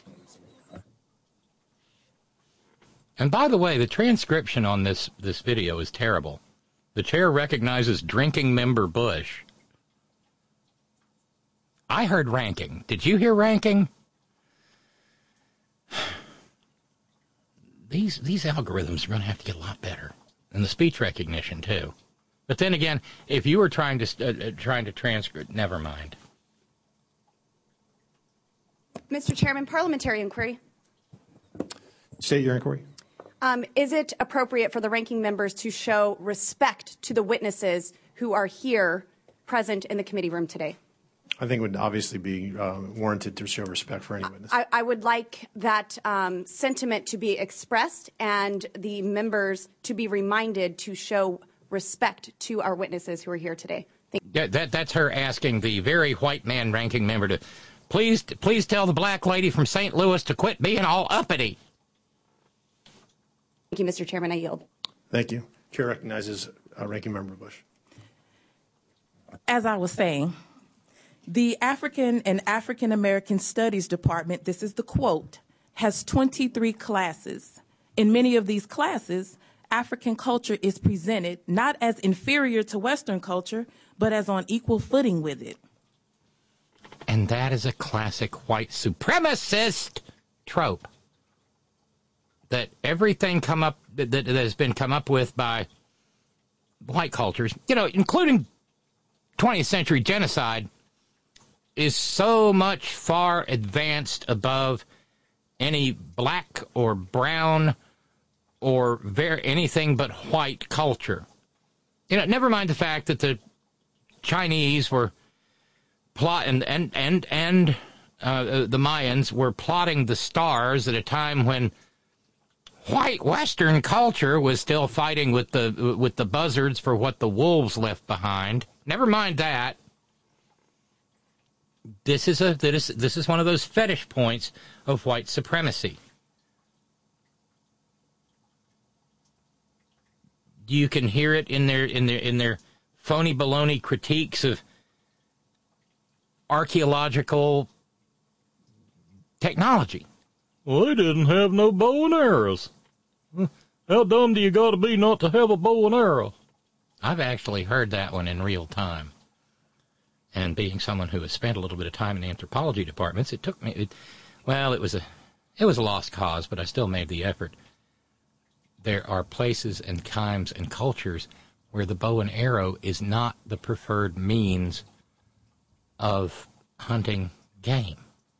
D: And by the way, the transcription on this video is terrible. The chair recognizes Drinking Member Bush. I heard ranking. Did you hear ranking? These algorithms are going to have to get a lot better. And the speech recognition, too. But then again, if you were trying to transcript, never mind.
G: Mr. Chairman, parliamentary inquiry.
H: State your inquiry.
G: Is it appropriate for the ranking members to show respect to the witnesses who are here present in the committee room today?
H: I think it would obviously be warranted to show respect for any witness.
G: I would like that sentiment to be expressed and the members to be reminded to show respect to our witnesses who are here today.
D: That's her asking the very white man ranking member to please tell the black lady from St. Louis to quit being all uppity.
G: Thank you, Mr. Chairman. I yield.
H: Thank you. Chair recognizes Ranking Member Bush.
F: As I was saying, the African and African American Studies Department, this is the quote, has 23 classes. In many of these classes, African culture is presented not as inferior to Western culture, but as on equal footing with it.
D: And that is a classic white supremacist trope. That everything that has been come up with by white cultures, including 20th century genocide, is so much far advanced above any black or brown or anything but white culture. Never mind the fact that the Chinese were plotting and the Mayans were plotting the stars at a time when white Western culture was still fighting with the buzzards for what the wolves left behind. Never mind that. This is one of those fetish points of white supremacy. You can hear it in their phony baloney critiques of archaeological technology. Well, they didn't have no bow and arrows. How dumb do you got to be not to have a bow and arrow? I've actually heard that one in real time. And being someone who has spent a little bit of time in the anthropology departments, it took me, it was a lost cause, but I still made the effort. There are places and times and cultures where the bow and arrow is not the preferred means of hunting game.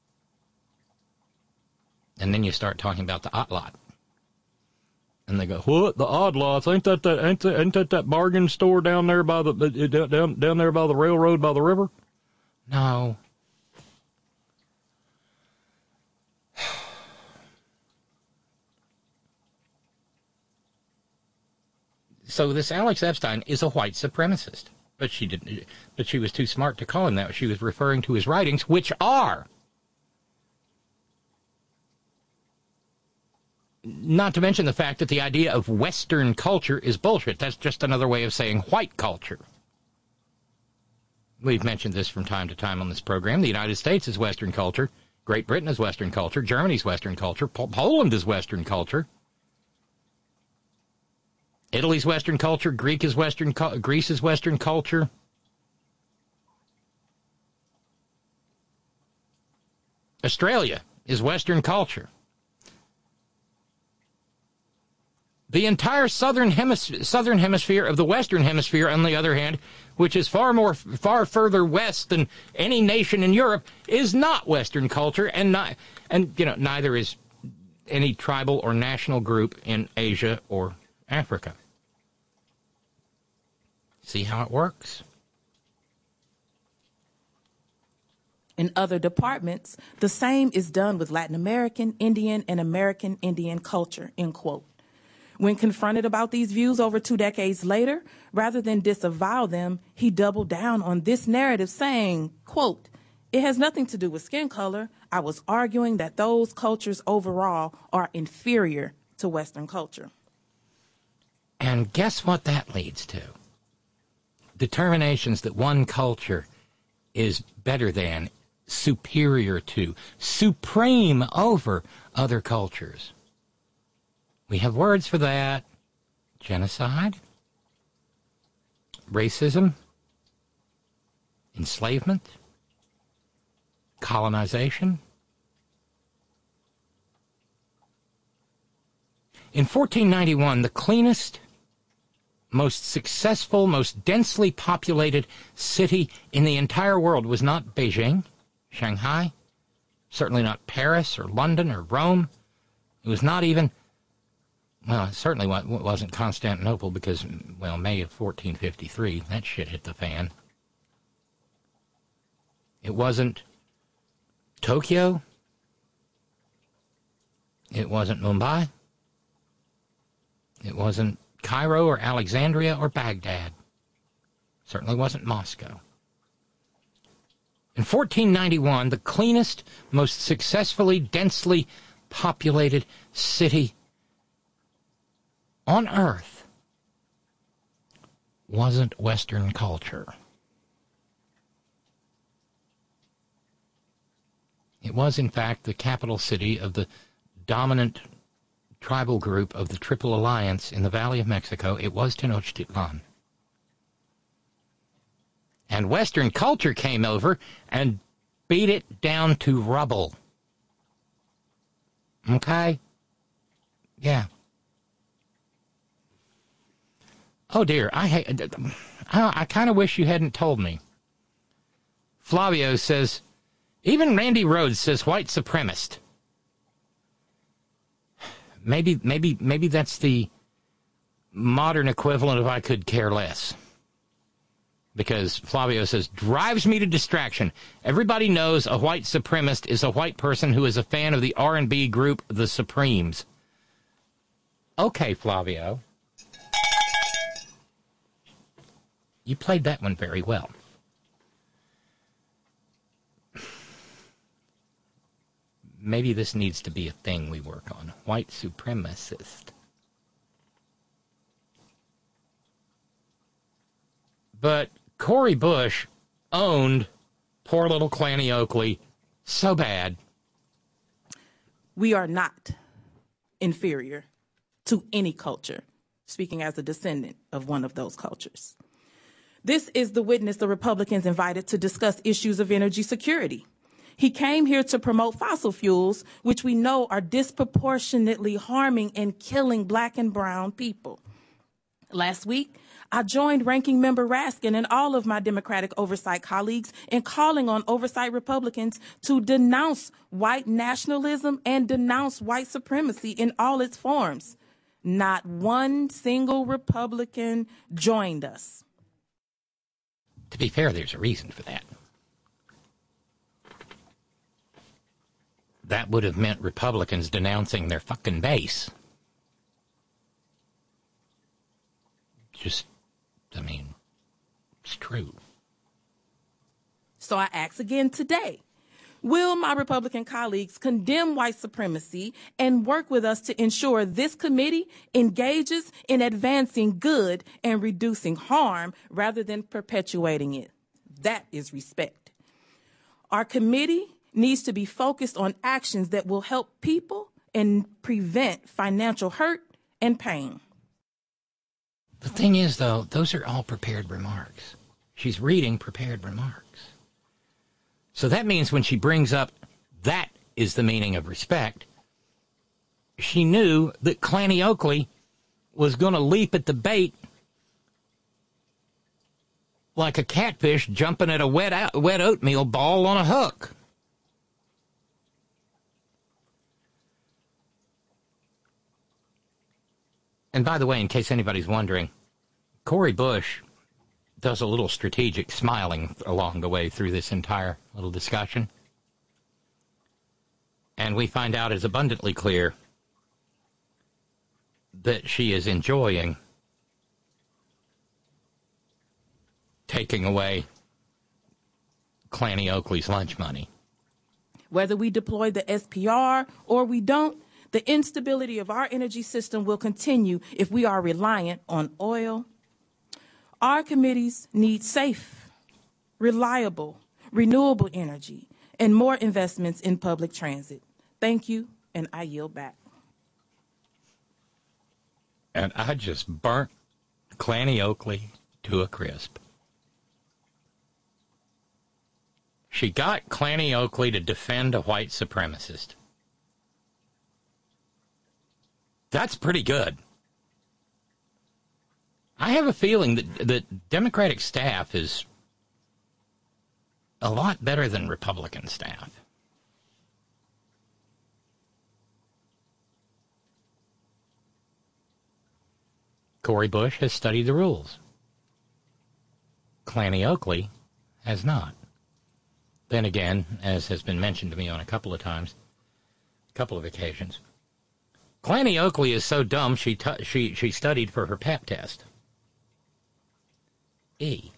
D: And then you start talking about the odd lot. And they go, what? The odd lots? Ain't that that bargain store down there by the down there by the railroad by the river? No. So this Alex Epstein is a white supremacist, but she was too smart to call him that. She was referring to his writings, which are, not to mention the fact that the idea of Western culture is bullshit. That's just another way of saying white culture. We've mentioned this from time to time on this program. The United States is Western culture. Great Britain is Western culture. Germany's Western culture. Poland is Western culture. Italy's Western culture. Greece is Western culture. Australia is Western culture. The entire southern hemisphere of the Western Hemisphere, on the other hand, which is far further west than any nation in Europe, is not Western culture, and neither is any tribal or national group in Asia or Africa. See how it works?
F: In other departments, the same is done with Latin American, Indian, and American Indian culture, end quote. When confronted about these views over 2 decades later, rather than disavow them, he doubled down on this narrative saying, quote, it has nothing to do with skin color. I was arguing that those cultures overall are inferior to Western culture.
D: And guess what that leads to? Determinations that one culture is better than, superior to, supreme over other cultures. We have words for that. Genocide, racism, enslavement, colonization. In 1491, the cleanest, most successful, most densely populated city in the entire world was not Beijing, Shanghai, certainly not Paris or London or Rome. It was not even, well, it certainly wasn't Constantinople because, well, May of 1453, that shit hit the fan. It wasn't Tokyo. It wasn't Mumbai. It wasn't Cairo or Alexandria or Baghdad. Certainly wasn't Moscow. In 1491, the cleanest, most successfully, densely populated city on Earth wasn't Western culture. It was, in fact, the capital city of the dominant tribal group of the Triple Alliance in the Valley of Mexico. It was Tenochtitlan. And Western culture came over and beat it down to rubble. Okay? Yeah. Oh, dear. I kind of wish you hadn't told me. Flavio says, even Randy Rhodes says white supremacist. Maybe that's the modern equivalent of I could care less. Because Flavio says, drives me to distraction. Everybody knows a white supremacist is a white person who is a fan of the R&B group The Supremes. Okay, Flavio. You played that one very well. Maybe this needs to be a thing we work on. White supremacist. But Cori Bush owned poor little Clanny Oakley so bad.
F: We are not inferior to any culture, speaking as a descendant of one of those cultures. This is the witness the Republicans invited to discuss issues of energy security. He came here to promote fossil fuels, which we know are disproportionately harming and killing Black and brown people. Last week, I joined Ranking Member Raskin and all of my Democratic oversight colleagues in calling on oversight Republicans to denounce white nationalism and denounce white supremacy in all its forms. Not one single Republican joined us.
D: To be fair, there's a reason for that. That would have meant Republicans denouncing their fucking base. It's true.
F: So I ask again today, will my Republican colleagues condemn white supremacy and work with us to ensure this committee engages in advancing good and reducing harm rather than perpetuating it? That is respect. Our committee needs to be focused on actions that will help people and prevent financial hurt and pain.
D: The thing is, though, those are all prepared remarks. She's reading prepared remarks. So that means when she brings up that is the meaning of respect, she knew that Clanny Oakley was going to leap at the bait like a catfish jumping at a wet oatmeal ball on a hook. And by the way, in case anybody's wondering, Cori Bush does a little strategic smiling along the way through this entire little discussion. And we find out it's abundantly clear that she is enjoying taking away Clanny Oakley's lunch money.
F: Whether we deploy the SPR or we don't, the instability of our energy system will continue if we are reliant on oil. Our committees need safe, reliable, renewable energy, and more investments in public transit. Thank you, and I yield back.
D: And I just burnt Clanny Oakley to a crisp. She got Clanny Oakley to defend a white supremacist. That's pretty good. I have a feeling that Democratic staff is a lot better than Republican staff. Cori Bush has studied the rules. Clanny Oakley has not. Then again, as has been mentioned to me on a couple of occasions, Clanny Oakley is so dumb she studied for her pap test. E.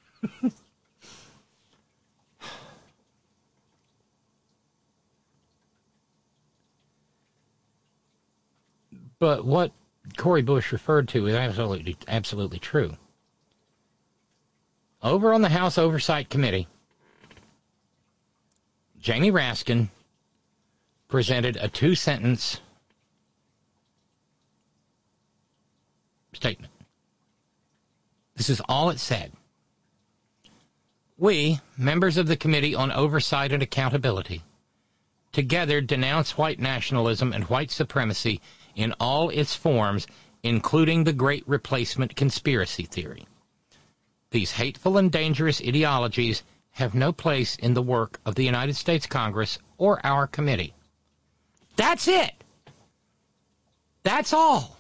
D: But what Cori Bush referred to is absolutely true. Over on the House Oversight Committee, Jamie Raskin presented a 2-sentence statement. This is all it said. We, members of the Committee on Oversight and Accountability, together denounce white nationalism and white supremacy in all its forms, including the Great Replacement conspiracy theory. These hateful and dangerous ideologies have no place in the work of the United States Congress or our committee. That's it. That's all.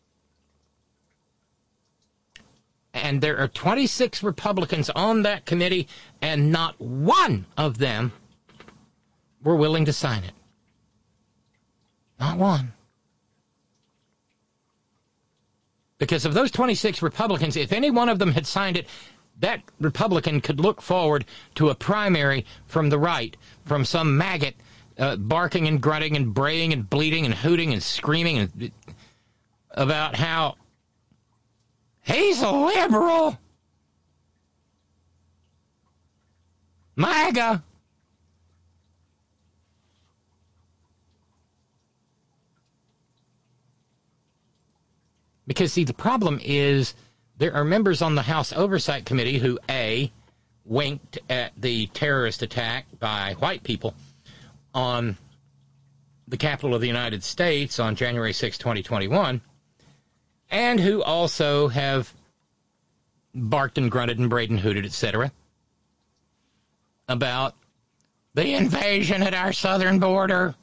D: And there are 26 Republicans on that committee, and not one of them were willing to sign it. Not one. Because of those 26 Republicans, if any one of them had signed it, that Republican could look forward to a primary from the right, from some maggot barking and grunting and braying and bleating and hooting and screaming and about how he's a liberal. MAGA. Because, see, the problem is there are members on the House Oversight Committee who, A, winked at the terrorist attack by white people on the Capitol of the United States on January 6, 2021, and who also have barked and grunted and brayed and hooted, etc., about the invasion at our southern border.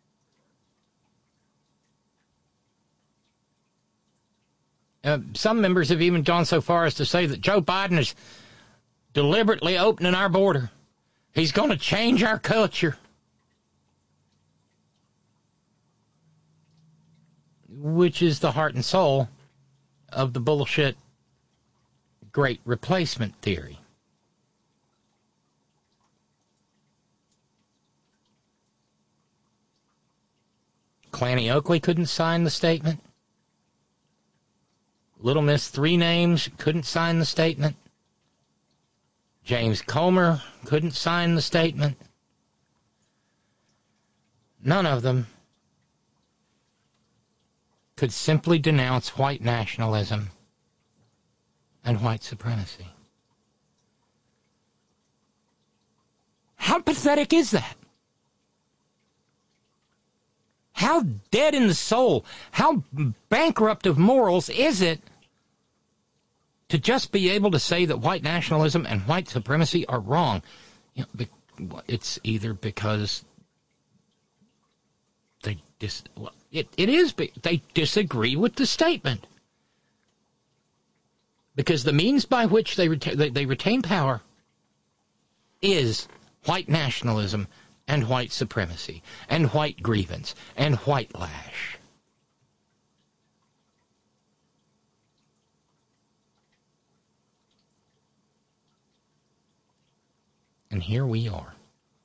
D: Some members have even gone so far as to say that Joe Biden is deliberately opening our border. He's going to change our culture. Which is the heart and soul of the bullshit Great Replacement theory. Clanny Oakley couldn't sign the statement. Little Miss Three Names couldn't sign the statement. James Comer couldn't sign the statement. None of them could simply denounce white nationalism and white supremacy. How pathetic is that? How dead in the soul, how bankrupt of morals is it to just be able to say that white nationalism and white supremacy are wrong? You know, it's either because they they disagree with the statement. Because the means by which they retain power is white nationalism and white supremacy and white grievance and white lash. And here we are.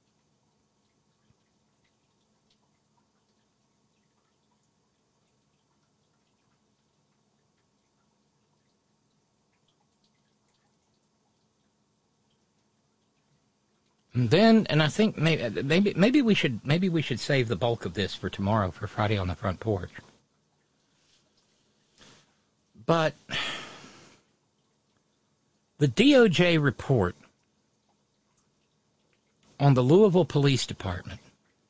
D: And then, and I think maybe we should save the bulk of this for tomorrow, for Friday on the Front Porch. But the DOJ report on the Louisville Police Department.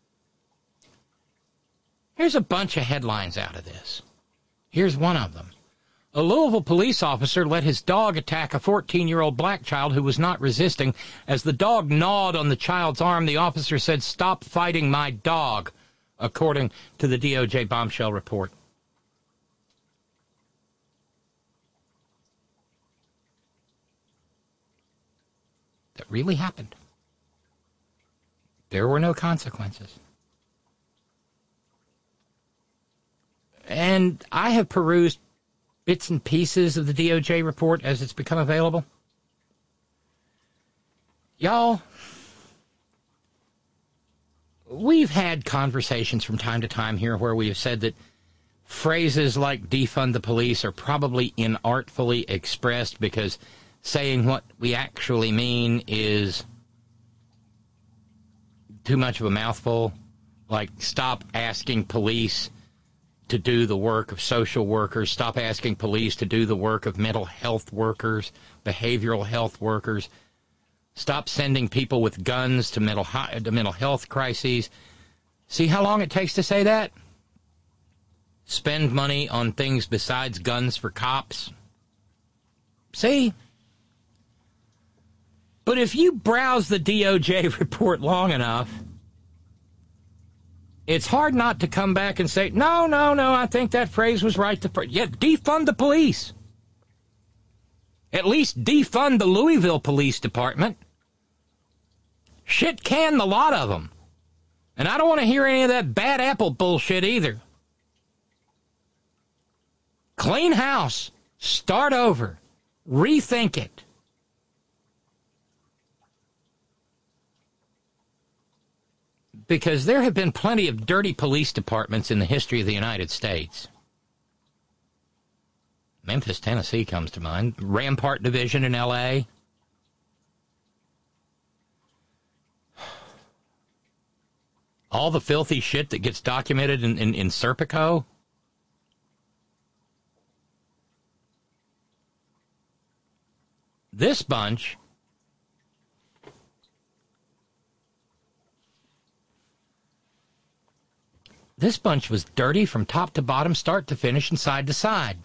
D: Here's a bunch of headlines out of this. Here's one of them. A Louisville police officer let his dog attack a 14-year-old black child who was not resisting. As the dog gnawed on the child's arm, the officer said, "Stop fighting my dog," according to the DOJ bombshell report. That really happened. There were no consequences. And I have perused bits and pieces of the DOJ report as it's become available. Y'all, we've had conversations from time to time here where we have said that phrases like defund the police are probably inartfully expressed because saying what we actually mean is too much of a mouthful. Like, stop asking police to do the work of social workers. Stop asking police to do the work of mental health workers, behavioral health workers. Stop sending people with guns to mental health crises. See how long it takes to say that? Spend money on things besides guns for cops. See? But if you browse the DOJ report long enough, it's hard not to come back and say, no, I think that phrase was right. Defund the police. At least defund the Louisville Police Department. Shit can the lot of them. And I don't want to hear any of that bad apple bullshit either. Clean house. Start over. Rethink it. Because there have been plenty of dirty police departments in the history of the United States. Memphis, Tennessee comes to mind. Rampart Division in L.A. All the filthy shit that gets documented in Serpico. This bunch was dirty from top to bottom, start to finish, and side to side.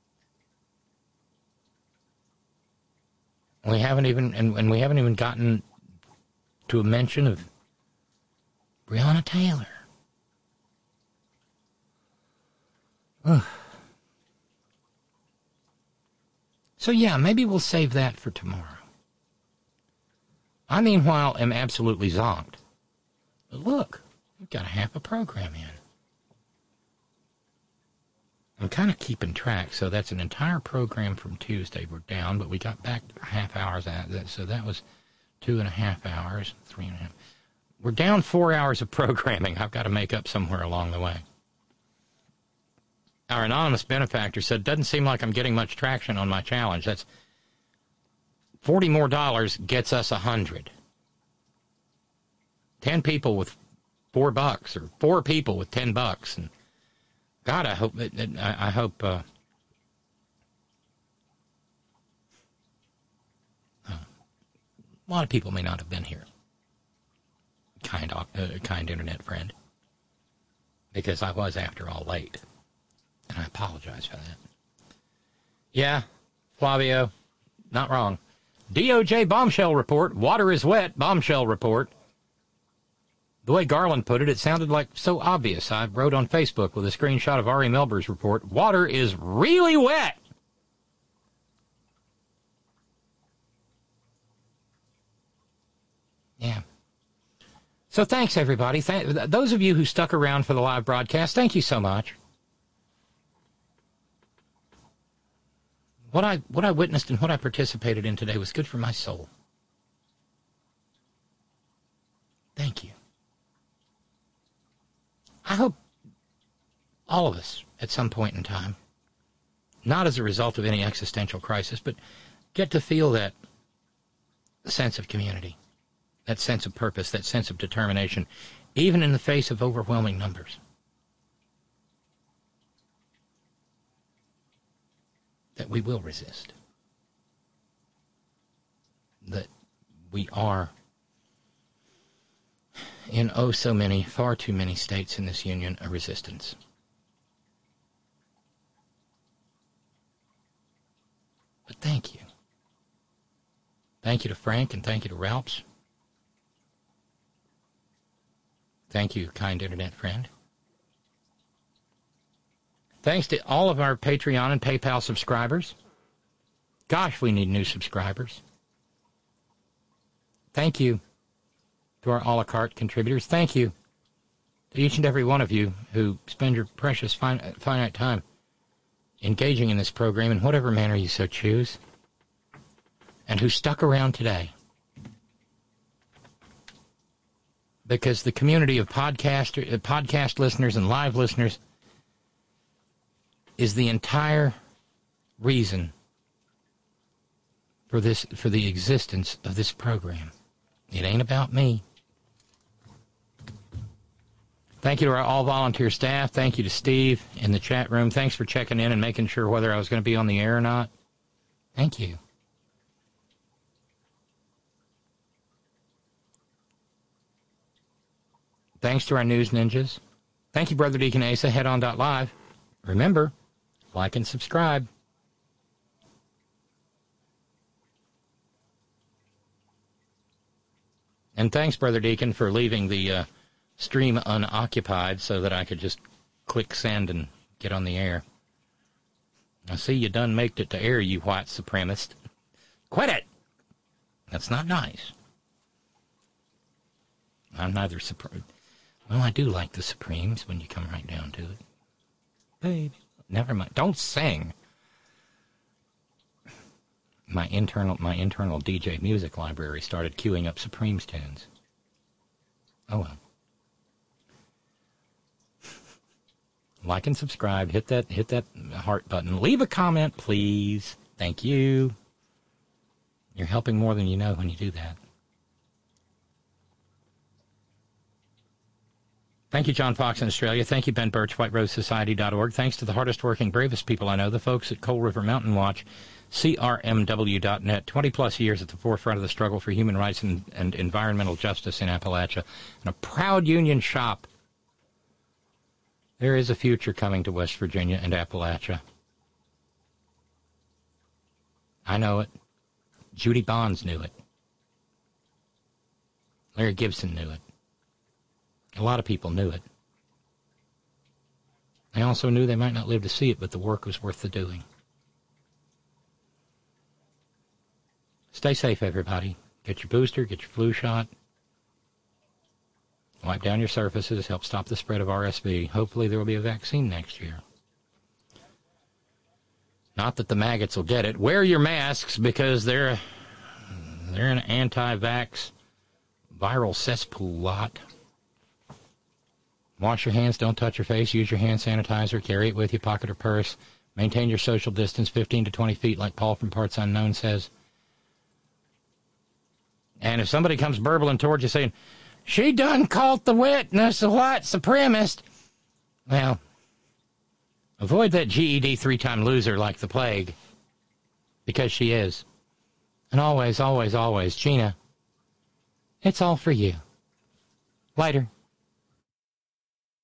D: We haven't even gotten to a mention of Breonna Taylor. Ugh. So yeah, maybe we'll save that for tomorrow. I, meanwhile, am absolutely zonked. But look, we've got half a program in. I'm kind of keeping track, so that's an entire program from Tuesday. We're down, but we got back half hours at that, so that was 2.5 hours, 3.5. We're down 4 hours of programming. I've got to make up somewhere along the way. Our anonymous benefactor said, doesn't seem like I'm getting much traction on my challenge. That's $40 more gets us 100. 10 people with $4, or 4 people with $10, and God, I hope a lot of people may not have been here. Kind internet friend, because I was, after all, late, and I apologize for that. Yeah, Flavio, not wrong. DOJ bombshell report. Water is wet. Bombshell report. The way Garland put it, it sounded like so obvious. I wrote on Facebook with a screenshot of Ari Melber's report, water is really wet. Yeah. So thanks, everybody. Those of you who stuck around for the live broadcast, thank you so much. What I witnessed and what I participated in today was good for my soul. Thank you. I hope all of us, at some point in time, not as a result of any existential crisis, but get to feel that sense of community, that sense of purpose, that sense of determination, even in the face of overwhelming numbers. That we will resist. That we are, in so many, far too many states in this union, a resistance. But thank you. Thank you to Frank and thank you to Ralphs. Thank you, kind internet friend. Thanks to all of our Patreon and PayPal subscribers. Gosh, we need new subscribers. Thank you to our a la carte contributors. Thank you to each and every one of you who spend your precious finite time engaging in this program in whatever manner you so choose, and who stuck around today. Because the community of podcast listeners and live listeners is the entire reason for the existence of this program. It ain't about me. Thank you to our all-volunteer staff. Thank you to Steve in the chat room. Thanks for checking in and making sure whether I was going to be on the air or not. Thank you. Thanks to our news ninjas. Thank you, Brother Deacon Asa. Headon.live. Remember, like and subscribe. And thanks, Brother Deacon, for leaving the stream unoccupied so that I could just click send and get on the air. I see you done maked it to air, you white supremacist. Quit it! That's not nice. I'm neither supreme. Well, I do like the Supremes when you come right down to it. Baby, never mind. Don't sing. My internal DJ music library started queuing up Supremes tunes. Oh well. Like and subscribe. Hit that heart button. Leave a comment, please. Thank you. You're helping more than you know when you do that. Thank you, John Fox in Australia. Thank you, Ben Birch, WhiteRoseSociety.org. Thanks to the hardest working, bravest people I know, the folks at Coal River Mountain Watch, CRMW.net, 20-plus years at the forefront of the struggle for human rights and environmental justice in Appalachia, and a proud union shop. There is a future coming to West Virginia and Appalachia. I know it. Judy Bonds knew it. Larry Gibson knew it. A lot of people knew it. They also knew they might not live to see it, but the work was worth the doing. Stay safe, everybody. Get your booster, get your flu shot. Wipe down your surfaces, help stop the spread of RSV. Hopefully there will be a vaccine next year. Not that the maggots will get it. Wear your masks because they're an anti-vax viral cesspool lot. Wash your hands, don't touch your face, use your hand sanitizer, carry it with you, pocket or purse. Maintain your social distance, 15 to 20 feet, like Paul from Parts Unknown says. And if somebody comes burbling towards you saying, she done called the witness a white supremacist, well, avoid that GED 3-time loser like the plague, because she is. And always, always, always, Gina, it's all for you. Later.